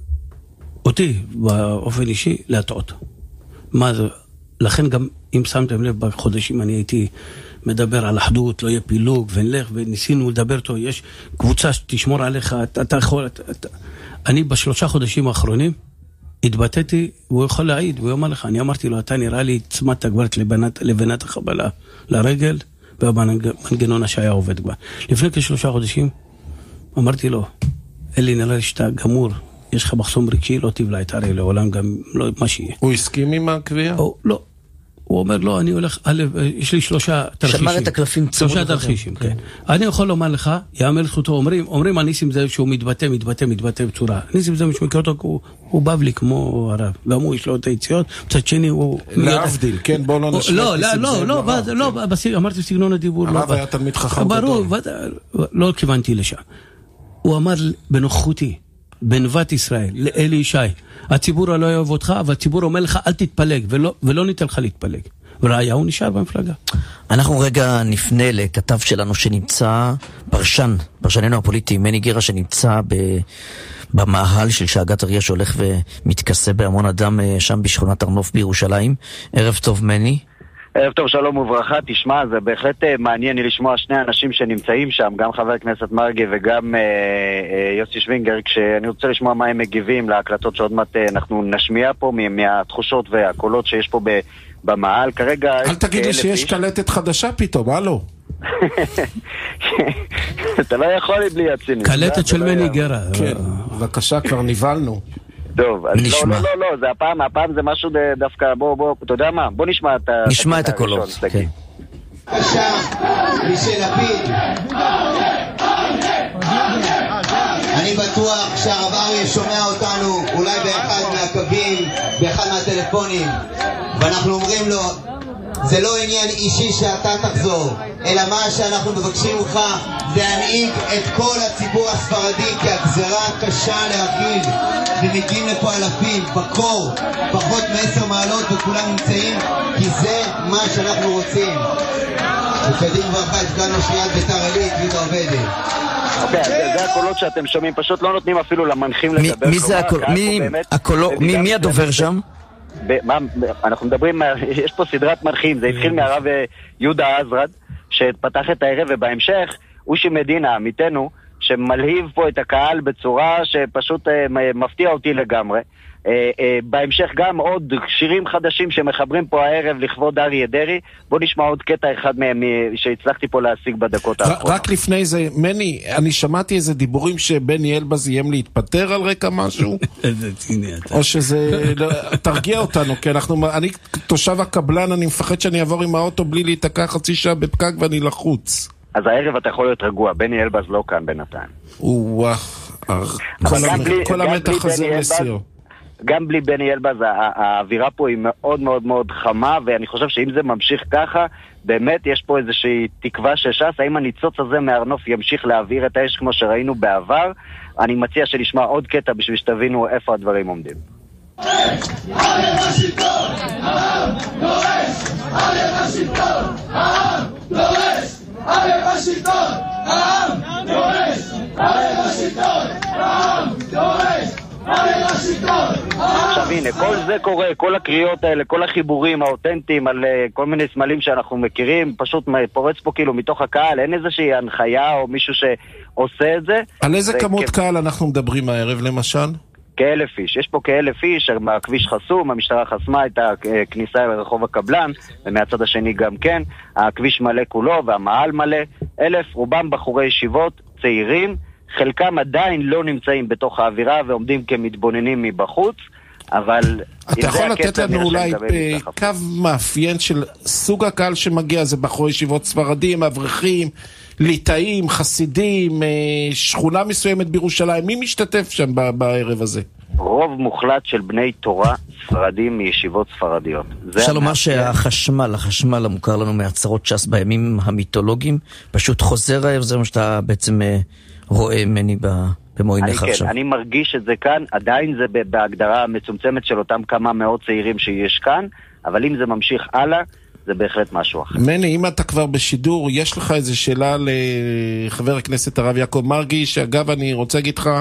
אותי באופן אישי להטעות. מה זה? לכן גם אם שמתם לב בחודשים אני הייתי מדבר על אחדות, לא יהיה פילוג ונלך, וניסינו לדבר אותו, יש קבוצה שתשמור עליך, אתה, אתה יכול... אתה... אני בשלושה חודשים האחרונים התבטאתי, והוא יכול להעיד, והוא אומר לך, אני אמרתי לו, אתה נראה לי צמת הגברת לבנת, לבנת החבלה לרגל, והמנגנון השהיה עובד כבר. לפני כשלושה חודשים אמרתי לו, אלי, נראה לי שאתה גמור, יש לך מחסום רגשי, לא תבלע את הרי לעולם, גם לא מה שיהיה. הוא הסכים עם הקביעה? או, לא. הוא אומר, לא, אני הולך, א', יש לי שלושה תרחישים. שמר את הקלפים צמוד. שלושה תרחישים, כן. אני יכול לומר לך, יאמר לזכותו, אומרים, אומרים על ניסים זאב שהוא מתבטא, מתבטא, מתבטא בצורה. ניסים זאב שמכיר אותו, הוא בבלי כמו הרב. גם הוא יש לו את היציאות, מצד שני הוא... להבדיל, כן, בוא לא נשמע. לא, לא, לא, לא, אמרתי סגנון הדיבור. הרב היה תלמיד חכם גדול. ברור, לא כיוונתי לשם. הוא אמר בנוכחותי, בנוות ישראל, לאלי ישי, הציבור לא אוהב אותך, אבל הציבור אומר לך, אל תתפלג, ולא, ולא ניתן לך להתפלג. וראיה, הוא נשאר במפלגה. אנחנו רגע נפנה לכתב שלנו שנמצא, פרשן, פרשננו הפוליטי, מני גירה, שנמצא במאהל של שאגת אריה שהולך ומתכסה בהמון אדם שם בשכונת ארנוף בירושלים. ערב טוב מני. ערב טוב, שלום וברכה. תשמע, זה בהחלט מעניין לי לשמוע שני אנשים שנמצאים שם, גם חבר הכנסת מרגי וגם אה, אה, יוסי שווינגר, כשאני רוצה לשמוע מה הם מגיבים להקלטות שעוד מעט אנחנו נשמיע פה מהתחושות והקולות שיש פה ב, במעל. כרגע... אל תגיד לי שיש קלטת חדשה פתאום, הלו. אתה לא יכול בלי הציני. קלטת של מני גרה. כן, בבקשה, כבר ניבלנו. טוב, אז לא, לא, לא, לא, זה הפעם, הפעם זה משהו דווקא, בוא, בוא, אתה יודע מה? בוא נשמע את ה... נשמע את הקולות, כן. בבקשה, מישל לפיד. אני בטוח שהרב אריה שומע אותנו, אולי באחד מהקווים, באחד מהטלפונים, ואנחנו אומרים לו, זה לא עניין אישי שאתה תחזור, אלא מה שאנחנו מבקשים ממך זה להנהיג את כל הציבור הספרדי, כי הגזרה קשה להרגיל, ומגיעים לפה אלפים, בקור, פחות מעשר מעלות וכולם נמצאים, כי זה מה שאנחנו רוצים. וקדים ברכה את סגן ראש עיריית ביתר עילית, יהודה עובדי. אוקיי, זה הקולות שאתם שומעים, פשוט לא נותנים אפילו למנחים לדבר. מי זה הקולות? מי הדובר שם? אנחנו מדברים, יש פה סדרת מנחים, זה התחיל מהרב יהודה עזרד שפתח את הערב, ובהמשך אושי מדינה עמיתנו שמלהיב פה את הקהל בצורה שפשוט מפתיע אותי לגמרי. בהמשך גם עוד שירים חדשים שמחברים פה הערב לכבוד אריה דרעי. בוא נשמע עוד קטע אחד מהם שהצלחתי פה להשיג בדקות האחרונות. רק לפני זה, מני, אני שמעתי איזה דיבורים שבני אלבז איים להתפטר על רקע משהו? או שזה... תרגיע אותנו, כי אנחנו... אני תושב הקבלן, אני מפחד שאני אעבור עם האוטו בלי להתקע חצי שעה בפקק ואני לחוץ. אז הערב אתה יכול להיות רגוע, בני אלבז לא כאן בינתיים. וואח, כל המתח הזה מסיר. גם בלי בני אלבז, האווירה פה היא מאוד מאוד מאוד חמה, ואני חושב שאם זה ממשיך ככה, באמת יש פה איזושהי תקווה שש"ס, האם הניצוץ הזה מהארנוף ימשיך להעביר את האש כמו שראינו בעבר. אני מציע שנשמע עוד קטע בשביל שתבינו איפה הדברים עומדים. העם עכשיו הנה, כל זה קורה, כל הקריאות האלה, כל החיבורים האותנטיים על כל מיני סמלים שאנחנו מכירים, פשוט פורץ פה כאילו מתוך הקהל, אין איזושהי הנחיה או מישהו שעושה את זה. על איזה כמות קהל אנחנו מדברים הערב למשל? כאלף איש, יש פה כאלף איש, הכביש חסום, המשטרה חסמה את הכניסה לרחוב הקבלן, ומהצד השני גם כן, הכביש מלא כולו והמעל מלא, אלף, רובם בחורי ישיבות, צעירים, חלקם עדיין לא נמצאים בתוך האווירה ועומדים כמתבוננים מבחוץ, אבל... אתה יכול לתת לנו אולי קו מאפיין של סוג הקהל שמגיע, זה בחורי ישיבות ספרדים, אברכים, ליטאים, חסידים, שכונה מסוימת בירושלים, מי משתתף שם בערב הזה? רוב מוחלט של בני תורה ספרדים מישיבות ספרדיות. אפשר לומר שהחשמל, החשמל המוכר לנו מהצהרות ש"ס בימים המיתולוגיים, פשוט חוזר הערב, זה מה שאתה בעצם רואה מני במו עיניך עכשיו. אני מרגיש את זה כאן, עדיין זה בהגדרה המצומצמת של אותם כמה מאות צעירים שיש כאן, אבל אם זה ממשיך הלאה, זה בהחלט משהו אחר. מני, אם אתה כבר בשידור, יש לך איזו שאלה לחבר הכנסת הרב יעקב מרגי, שאגב אני רוצה להגיד לך,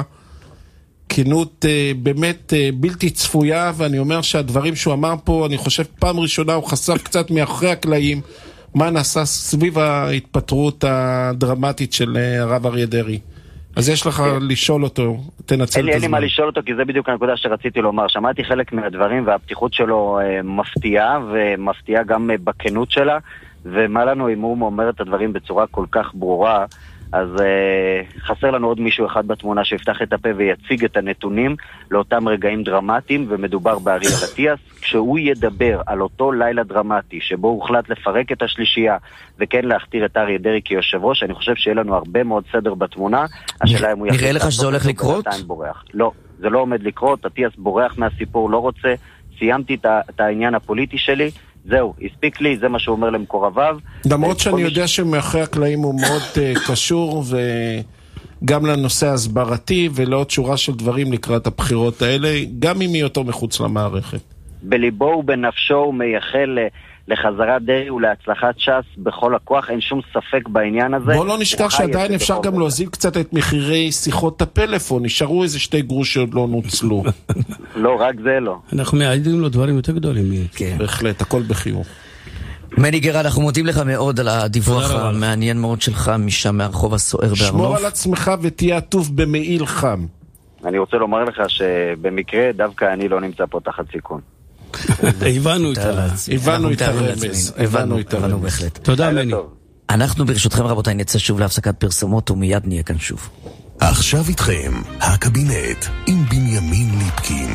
כנות באמת בלתי צפויה, ואני אומר שהדברים שהוא אמר פה, אני חושב פעם ראשונה הוא חשף קצת מאחורי הקלעים, מה נעשה סביב ההתפטרות הדרמטית של הרב אריה דרעי. אז יש לך לשאול אותו, תנצל את הזמן. אין לי מה לשאול אותו, כי זה בדיוק הנקודה שרציתי לומר. שמעתי חלק מהדברים, והפתיחות שלו מפתיעה, ומפתיעה גם בכנות שלה, ומה לנו אם הוא אומר את הדברים בצורה כל כך ברורה, אז uh, חסר לנו עוד מישהו אחד בתמונה שיפתח את הפה ויציג את הנתונים לאותם רגעים דרמטיים, ומדובר באריאל אטיאס, כשהוא ידבר על אותו לילה דרמטי שבו הוחלט לפרק את השלישייה וכן להכתיר את אריה דרעי כיושב ראש, אני חושב שיהיה לנו הרבה מאוד סדר בתמונה. השאלה אם הוא נראה לך שזה הולך לקרות? לא, זה לא עומד לקרות, אטיאס בורח מהסיפור, לא רוצה, סיימתי את העניין הפוליטי שלי, זהו, הספיק לי, זה מה שהוא אומר למקורביו. למרות שאני יודע שמאחורי הקלעים הוא מאוד קשור, וגם לנושא ההסברתי ולעוד שורה של דברים לקראת הבחירות האלה, גם אם היא אותו מחוץ למערכת. בליבו ובנפשו הוא מייחל לחזרת דרעי ולהצלחת ש"ס בכל הכוח, אין שום ספק בעניין הזה. בוא לא נשכח שעדיין אפשר גם להוזיל קצת את מחירי שיחות הפלאפון, נשארו איזה שתי גרוש שעוד לא נוצלו. לא, רק זה לא. אנחנו מעידים לו דברים יותר גדולים. כן. בהחלט, הכל בחיוך. מני גרה, אנחנו מודים לך מאוד על הדיווח המעניין מאוד שלך משם מהרחוב הסוער בארנוף. שמור על עצמך ותהיה עטוף במעיל חם. אני רוצה לומר לך שבמקרה דווקא אני לא נמצא פה תחת סיכון. הבנו את הרמז. הבנו את הרמז. הבנו את הרמז בהחלט. תודה מני. אנחנו ברשותכם רבותיי נצא שוב להפסקת פרסומות ומיד נהיה כאן שוב. עכשיו איתכם, הקבינט עם בנימין ליפקין.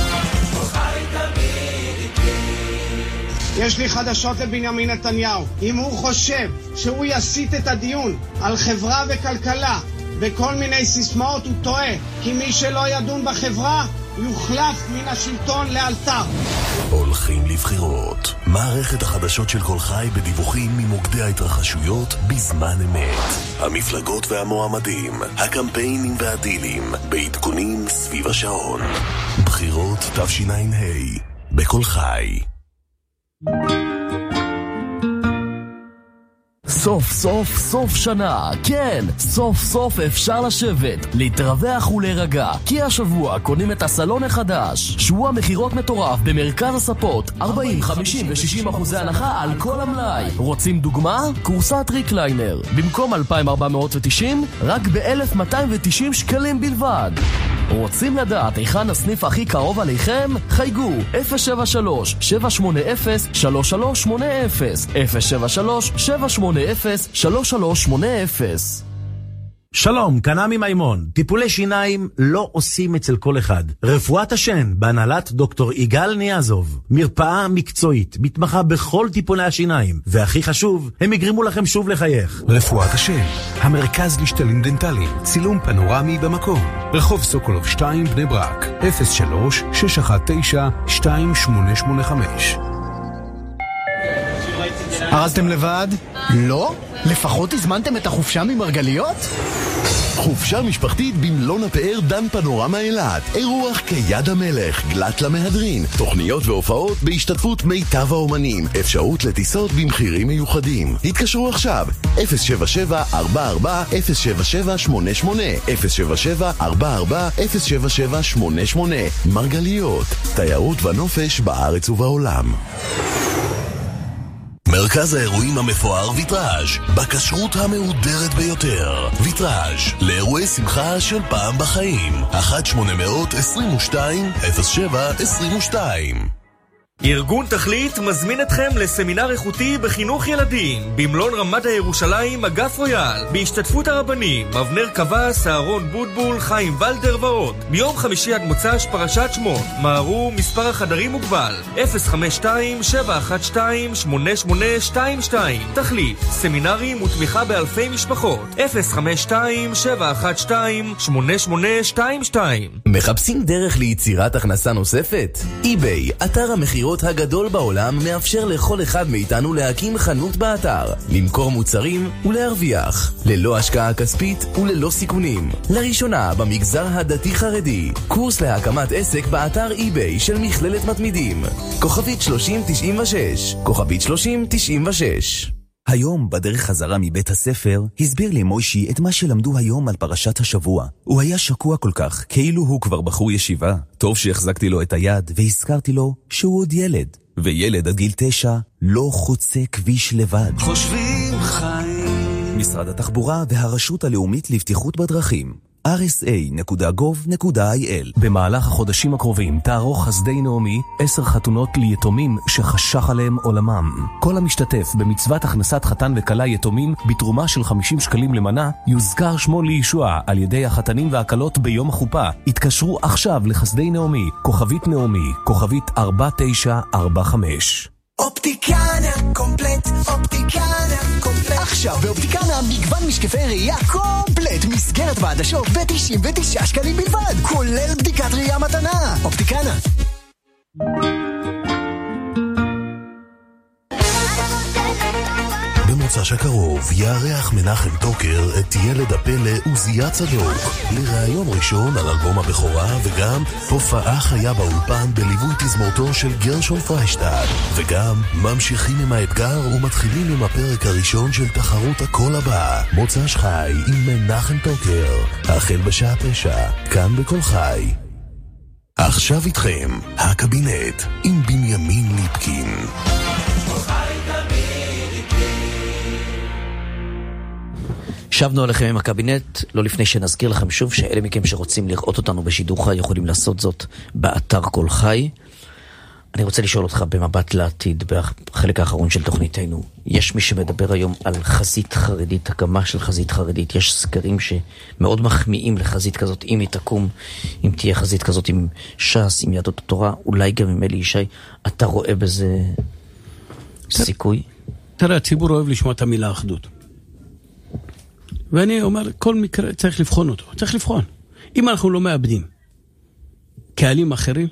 יש לי חדשות לבנימין נתניהו. אם הוא חושב שהוא יסיט את הדיון על חברה וכלכלה וכל מיני סיסמאות, הוא טועה. כי מי שלא ידון בחברה יוחלף מן השלטון לאלתר. הולכים לבחירות. מערכת החדשות של כל חי בדיווחים ממוקדי ההתרחשויות בזמן אמת. המפלגות והמועמדים, הקמפיינים והדילים, בעדכונים סביב השעון. בחירות תשע"ה בכל חי. סוף סוף סוף שנה, כן, סוף סוף אפשר לשבת, להתרווח ולהירגע, כי השבוע קונים את הסלון החדש. שבוע מחירות מטורף במרכז הספות, ארבעים, חמישים ו-שישים אחוזי הנחה על כל המלאי. רוצים דוגמה? קורסת ריקליינר, במקום אלפיים ארבע מאות ותשעים, רק ב-אלף מאתיים ותשעים שקלים בלבד. רוצים לדעת היכן הסניף הכי קרוב עליכם? חייגו אפס שבע שלוש שבע שמונה אפס שלוש שלוש שמונה אפס אפס שבע שלוש שבע שמונה אפס שלוש שלוש שמונה אפס. שלום, כאן עמי מימון. טיפולי שיניים לא עושים אצל כל אחד. רפואת השן בהנהלת דוקטור יגאל ניאזוב. מרפאה מקצועית, מתמחה בכל טיפולי השיניים. והכי חשוב, הם יגרימו לכם שוב לחייך. רפואת השן, המרכז לשתלים דנטליים. צילום פנורמי במקום. רחוב סוקולוב שתיים בני ברק. אפס שלוש שש אחת תשע שתיים שמונה שמונה חמש. ארזתם לבד? לא? לפחות הזמנתם את החופשה ממרגליות? חופשה משפחתית במלון הפאר דן פנורמה אילת. אירוח כיד המלך, גלת למהדרין. תוכניות והופעות בהשתתפות מיטב האומנים. אפשרות לטיסות במחירים מיוחדים. התקשרו עכשיו אפס שבע שבע ארבע ארבע אפס שבע שבע שמונה שמונה אפס שבע שבע ארבע ארבע אפס שבע שבע שמונה שמונה. מרגליות, תיירות ונופש בארץ ובעולם. מרכז האירועים המפואר ויטראז', בכשרות המהודרת ביותר. ויטראז', לאירועי שמחה של פעם בחיים. אחת שמונה עשרים ושתיים אפס שבע עשרים ושתיים. ארגון תכלית מזמין אתכם לסמינר איכותי בחינוך ילדים במלון רמת הירושלים אגף רויאל בהשתתפות הרבנים אבנר קבס, אהרון בוטבול, חיים ולדר ועוד. ביום חמישי עד מוצ"ש פרשת שמות. מהרו, מספר החדרים מוגבל אפס חמש שתיים שבע אחת שתיים שמונה שמונה שתיים שתיים. תכלית, סמינרים ותמיכה באלפי משפחות אפס חמש שתיים שבע אחת שתיים שמונה שמונה שתיים שתיים. מחפשים דרך ליצירת הכנסה נוספת? eBay, אתר המחירות הגדול בעולם, מאפשר לכל אחד מאיתנו להקים חנות באתר, למכור מוצרים ולהרוויח, ללא השקעה כספית וללא סיכונים. לראשונה במגזר הדתי-חרדי, קורס להקמת עסק באתר eBay של מכללת מתמידים. כוכבית שלושים תשעים ושש, כוכבית שלושים תשעים ושש. היום, בדרך חזרה מבית הספר, הסביר לי מוישי את מה שלמדו היום על פרשת השבוע. הוא היה שקוע כל כך, כאילו הוא כבר בחור ישיבה. טוב שהחזקתי לו את היד והזכרתי לו שהוא עוד ילד. וילד עד גיל תשע לא חוצה כביש לבד. חושבים חיים. משרד התחבורה והרשות הלאומית לבטיחות בדרכים. אר אס איי נקודה גוב נקודה איי אל. במהלך החודשים הקרובים תערוך חסדי נעמי עשר חתונות ליתומים שחשך עליהם עולמם. כל המשתתף במצוות הכנסת חתן וכלה יתומים בתרומה של חמישים שקלים למנה יוזכר שמו לישוע על ידי החתנים והקלות ביום החופה. התקשרו עכשיו לחסדי נעמי, כוכבית נעמי, כוכבית ארבע תשע ארבע חמש. אופטיקנה קומפלט, אופטיקנה קומפלט. עכשיו באופטיקנה מגוון משקפי ראייה קומפלט, מסגרת ועדשות ב-תשעים ותשעה שקלים בלבד, כולל בדיקת ראייה מתנה. אופטיקנה. מוצ"ש הקרוב יארח מנחם טוקר את ילד הפלא עוזיה צדוק לראיון ראשון על אלבום הבכורה וגם הופעה חיה באולפן בליווי תזמורתו של גרשון פריישטד, וגם ממשיכים עם האתגר ומתחילים עם הפרק הראשון של תחרות הקול הבא, מוצ"ש חי עם מנחם טוקר, החל בשעה תשע, כאן בכל חי. עכשיו איתכם הקבינט עם בנימין ליפקין. שבנו עליכם עם הקבינט, לא לפני שנזכיר לכם שוב שאלה מכם שרוצים לראות אותנו בשידור חי יכולים לעשות זאת באתר כל חי. אני רוצה לשאול אותך במבט לעתיד, בחלק האחרון של תוכניתנו, יש מי שמדבר היום על חזית חרדית, הקמה של חזית חרדית, יש סקרים שמאוד מחמיאים לחזית כזאת, אם היא תקום, אם תהיה חזית כזאת עם ש"ס, עם יהדות התורה, אולי גם עם אלי ישי, אתה רואה בזה סיכוי? תראה, הציבור אוהב לשמוע את המילה אחדות. ואני אומר, כל מקרה צריך לבחון אותו, צריך לבחון. אם אנחנו לא מאבדים קהלים אחרים,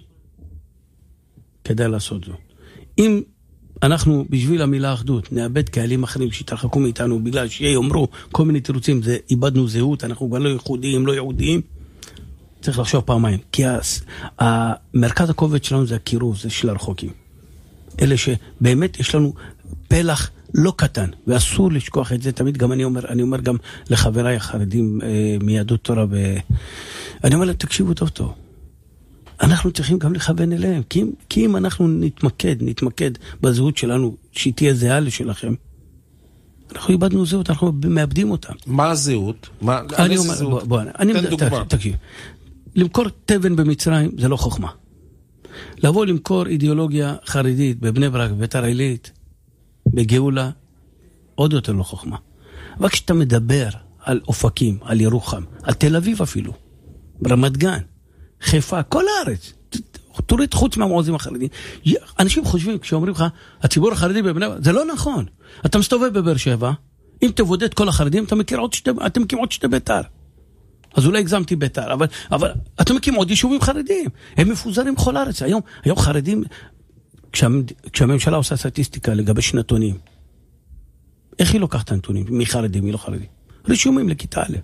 כדאי לעשות זאת. אם אנחנו בשביל המילה אחדות נאבד קהלים אחרים שיתרחקו מאיתנו בגלל שיאמרו כל מיני תירוצים, זה איבדנו זהות, אנחנו כבר לא ייחודיים, לא יהודיים, צריך לחשוב פעמיים. כי המרכז הכובד שלנו זה הקירוב, זה של הרחוקים. אלה שבאמת יש לנו פלח לא קטן, ואסור לשכוח את זה. תמיד גם אני אומר, אני אומר גם לחבריי החרדים אה, מיהדות תורה, ואני אומר להם, תקשיבו טוב טוב. אנחנו צריכים גם לכוון אליהם, כי אם, כי אם אנחנו נתמקד, נתמקד בזהות שלנו, שהיא תהיה זהה לשלכם, אנחנו איבדנו זהות, אנחנו מאבדים אותה. מה הזהות? מה, אני אומר, בוא, בוא, אני תן דוגמה. תקשיב, למכור תבן במצרים זה לא חוכמה. לבוא למכור אידיאולוגיה חרדית בבני ברק, בביתר עילית, בגאולה, עוד יותר לא חוכמה. אבל כשאתה מדבר על אופקים, על ירוחם, על תל אביב אפילו, ברמת גן, חיפה, כל הארץ, תוריד חוץ מהמעוזים החרדים. אנשים חושבים, כשאומרים לך, הציבור החרדי בבני ברק, זה לא נכון. אתה מסתובב בבאר שבע, אם תבודד כל החרדים, אתה מכיר עוד שתי, אתם מכירים עוד שתי ביתר. אז אולי הגזמתי ביתר, אבל, אבל אתם מכירים עוד יישובים חרדים. הם מפוזרים בכל הארץ. היום, היום חרדים, כשהממשלה עושה סטטיסטיקה לגבי שנתונים, איך היא לוקחת הנתונים? מי חרדים, מי לא חרדים? רשומים לכיתה א'.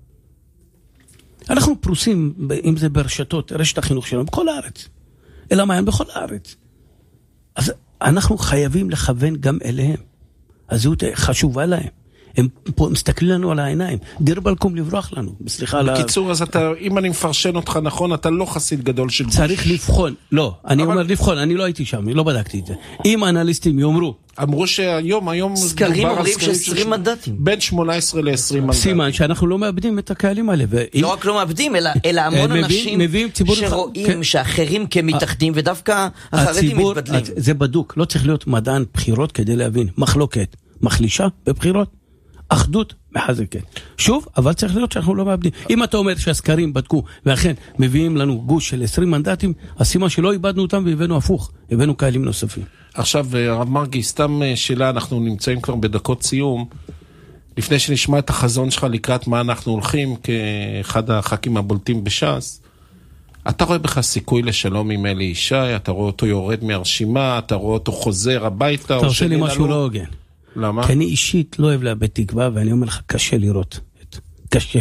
אנחנו פרוסים, אם זה ברשתות, רשת החינוך שלנו, בכל הארץ. אלא מה, הם בכל הארץ. אז אנחנו חייבים לכוון גם אליהם. הזהות חשובה להם. הם פה מסתכלים לנו על העיניים. דיר בלקום לברוח לנו. בסליחה על... בקיצור, אז אתה, אם אני מפרשן אותך נכון, אתה לא חסיד גדול של... צריך לבחון. לא, אני אומר לבחון, אני לא הייתי שם, לא בדקתי את זה. אם האנליסטים יאמרו... אמרו שהיום, היום... סקרים אומרים ש-עשרים מנדטים. בין שמונה עשרה ל-עשרים מנדטים. סימן שאנחנו לא מאבדים את הקהלים האלה. לא רק לא מאבדים, אלא המון אנשים שרואים שאחרים כמתאחדים, ודווקא החרדים מתבדלים. זה בדוק, לא צריך להיות מדען בחירות כדי להבין. מחלוקת, מחלישה בבחירות. אחדות מחזקת. שוב, אבל צריך להיות שאנחנו לא מאבדים. אם אתה אומר שהסקרים בדקו, ואכן מביאים לנו גוש של עשרים מנדטים, הסימן שלא איבדנו אותם והבאנו הפוך, הבאנו קהלים נוספים. עכשיו, הרב מרגי, סתם שאלה, אנחנו נמצאים כבר בדקות סיום, לפני שנשמע את החזון שלך לקראת מה אנחנו הולכים, כאחד הח"כים הבולטים בש"ס, אתה רואה בך סיכוי לשלום עם אלי ישי, אתה רואה אותו יורד מהרשימה, אתה רואה אותו חוזר הביתה, אתה עושה לי משהו לא הוגן. למה? כי אני אישית לא אוהב לאבד תקווה, ואני אומר לך, קשה לראות. קשה.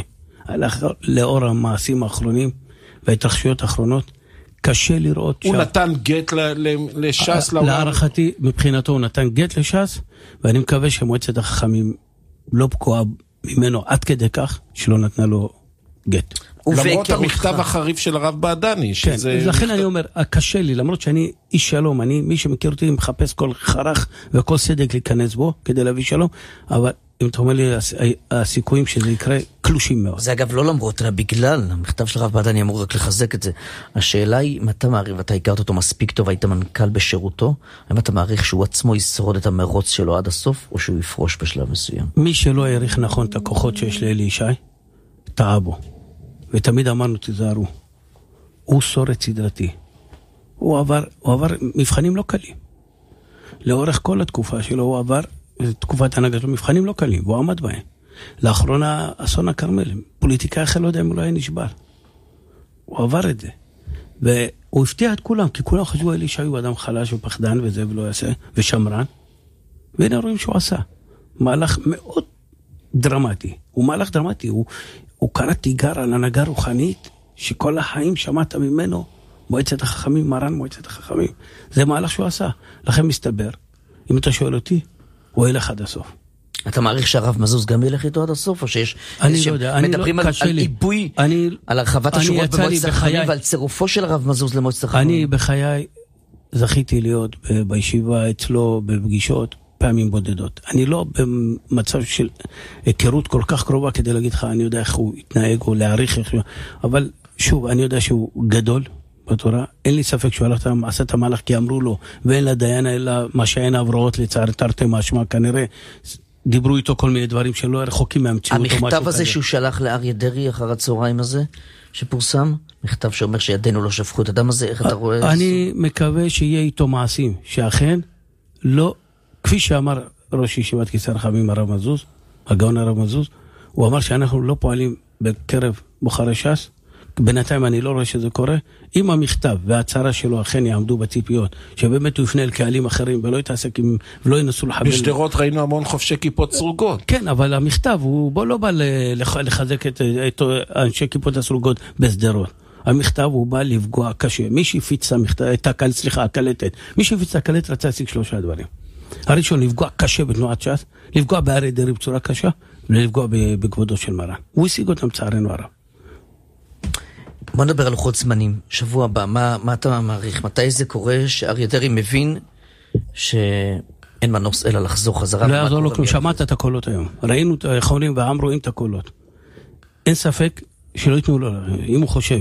לאור המעשים האחרונים וההתרחשויות האחרונות, קשה לראות. הוא נתן גט לש"ס? להערכתי, מבחינתו הוא נתן גט לש"ס, ואני מקווה שמועצת החכמים לא פקועה ממנו עד כדי כך, שלא נתנה לו גט. למרות המכתב החריף של הרב בעדני. כן, לכן אני אומר, קשה לי, למרות שאני איש שלום, אני, מי שמכיר אותי, מחפש כל חרך וכל סדק להיכנס בו, כדי להביא שלום, אבל אם אתה אומר לי, הסיכויים שזה יקרה, קלושים מאוד. זה אגב לא למרות, אלא בגלל, המכתב של הרב בעדני אמור רק לחזק את זה. השאלה היא, אם אתה מעריך, ואתה הכרת אותו מספיק טוב, היית מנכ"ל בשירותו, האם אתה מעריך שהוא עצמו ישרוד את המרוץ שלו עד הסוף, או שהוא יפרוש בשלב מסוים? מי שלא יעריך נכון את הכוחות שיש לאלי ישי, טעה בו. ותמיד אמרנו, תזהרו, הוא שורד סדרתי. הוא עבר, הוא עבר מבחנים לא קלים. לאורך כל התקופה שלו הוא עבר, תקופת הנהגה שלו, מבחנים לא קלים, והוא עמד בהם. לאחרונה, אסון הכרמל, פוליטיקאי אחר לא יודע אם הוא לא היה נשבר. הוא עבר את זה. והוא הפתיע את כולם, כי כולם חשבו אלי ישי הוא אדם חלש ופחדן וזה ולא יעשה, ושמרן. והנה רואים שהוא עשה. מהלך מאוד דרמטי. הוא מהלך דרמטי, הוא, הוא קרא תיגר על הנהגה רוחנית, שכל החיים שמעת ממנו, מועצת החכמים, מרן מועצת החכמים. זה מהלך שהוא עשה. לכן מסתבר, אם אתה שואל אותי, הוא ילך עד הסוף. אתה מעריך שהרב מזוז גם ילך איתו עד הסוף, או שיש... אני לא יודע, אני לא... מדברים על עיבוי, על הרחבת השורות במועצת החכמים, ועל צירופו של הרב מזוז למועצת החכמים. אני בחיי זכיתי להיות בישיבה אצלו, בפגישות, פעמים בודדות. אני לא במצב של היכרות כל כך קרובה, כדי להגיד לך, אני יודע איך הוא התנהג, או להעריך איך... אבל שוב, אני יודע שהוא גדול, בתורה, אין לי ספק שהוא הלך, עשה את המהלך כי אמרו לו, ואין לדיין אלא מה שאין עברות לצער תרתי משמע, כנראה דיברו איתו כל מיני דברים שלא רחוקים מהמציאות. המכתב הזה שהוא שלח לאריה דרעי אחר הצהריים הזה, שפורסם, מכתב שאומר שידינו לא שפכו את הדם הזה, איך אתה רואה? אני מקווה שיהיה איתו מעשים, שאכן לא, כפי שאמר ראש ישיבת כיסא רחמים הרב מזוז, הגאון הרב מזוז, הוא אמר שאנחנו לא פועלים בקרב בוחרי ש"ס, בינתיים אני לא רואה שזה קורה. אם המכתב וההצהרה שלו אכן יעמדו בציפיות, שבאמת הוא יפנה אל קהלים אחרים ולא יתעסק עם, ולא ינסו לחבל. בשדרות ראינו המון חובשי כיפות סרוגות. כן, אבל המכתב הוא בוא לא בא לחזק את, את אנשי כיפות הסרוגות בסדרות. המכתב הוא בא לפגוע קשה. מי שהפיץ את הקל, סליחה, הקלטת. מי שהפיץ את הקלטת רצה להשיג שלושה דברים. הראשון, לפגוע קשה בתנועת ש"ס, לפגוע באריה דרעי בצורה קשה, ולפגוע בכבודו של מרן. הוא השיג אותם צערנו הרב. בוא נדבר על לוחות זמנים, שבוע הבא, מה, מה אתה מעריך? מתי זה קורה שאריה דרעי מבין שאין מנוס אלא לחזור חזרה? לא יעזור לו, כלום, שמעת את הקולות היום. ראינו את החולים והעם רואים את הקולות. אין ספק שלא ייתנו לו, אם הוא חושב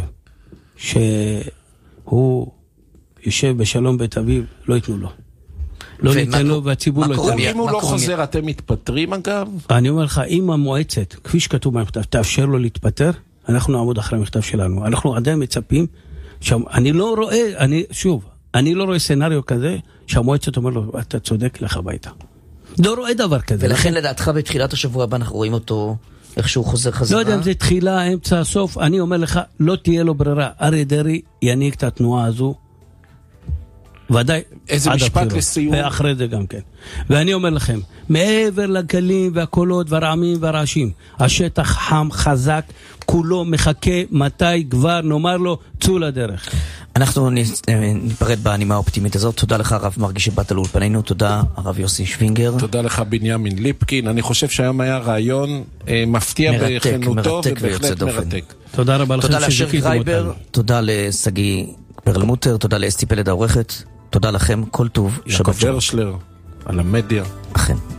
שהוא יושב בשלום בית אביו, לא ייתנו לו. לא ניתן לו והציבור לא ייתן לו. אם הוא לא חוזר, אתם מתפטרים אגב? אני אומר לך, אם המועצת, כפי שכתוב במכתב, תאפשר לו להתפטר, אנחנו נעמוד אחרי המכתב שלנו. אנחנו עדיין מצפים, אני לא רואה, אני, שוב, אני לא רואה סנריו כזה, שהמועצת אומר לו, אתה צודק, לך הביתה. לא רואה דבר כזה. ולכן לדעתך בתחילת השבוע הבא אנחנו רואים אותו, איך שהוא חוזר חזרה? לא יודע אם זה תחילה, אמצע, סוף, אני אומר לך, לא תהיה לו ברירה. אריה דרעי ינהיג את התנועה הזו, ודאי. איזה משפט לסיום. ואחרי זה גם כן. ואני אומר לכם, מעבר לגלים והקולות והרעמים והרעשים, השטח חם, חזק, כולו מחכה מתי כבר נאמר לו, צאו לדרך. אנחנו ניפרד באנימה האופטימית הזאת. תודה לך הרב מרגי שבאת לאולפנינו, תודה הרב יוסי שווינגר. תודה לך בנימין ליפקין. אני חושב שהיום היה רעיון אה, מפתיע בכנותו ובהחלט מרתק. תודה רבה לכם. תודה לאשר גרייבר, תודה לסגי פרלמוטר, תודה לאסתי פלד העורכת, תודה לכם, כל טוב, שבת שלום. יעקב ורשלר, על המדיה. אכן.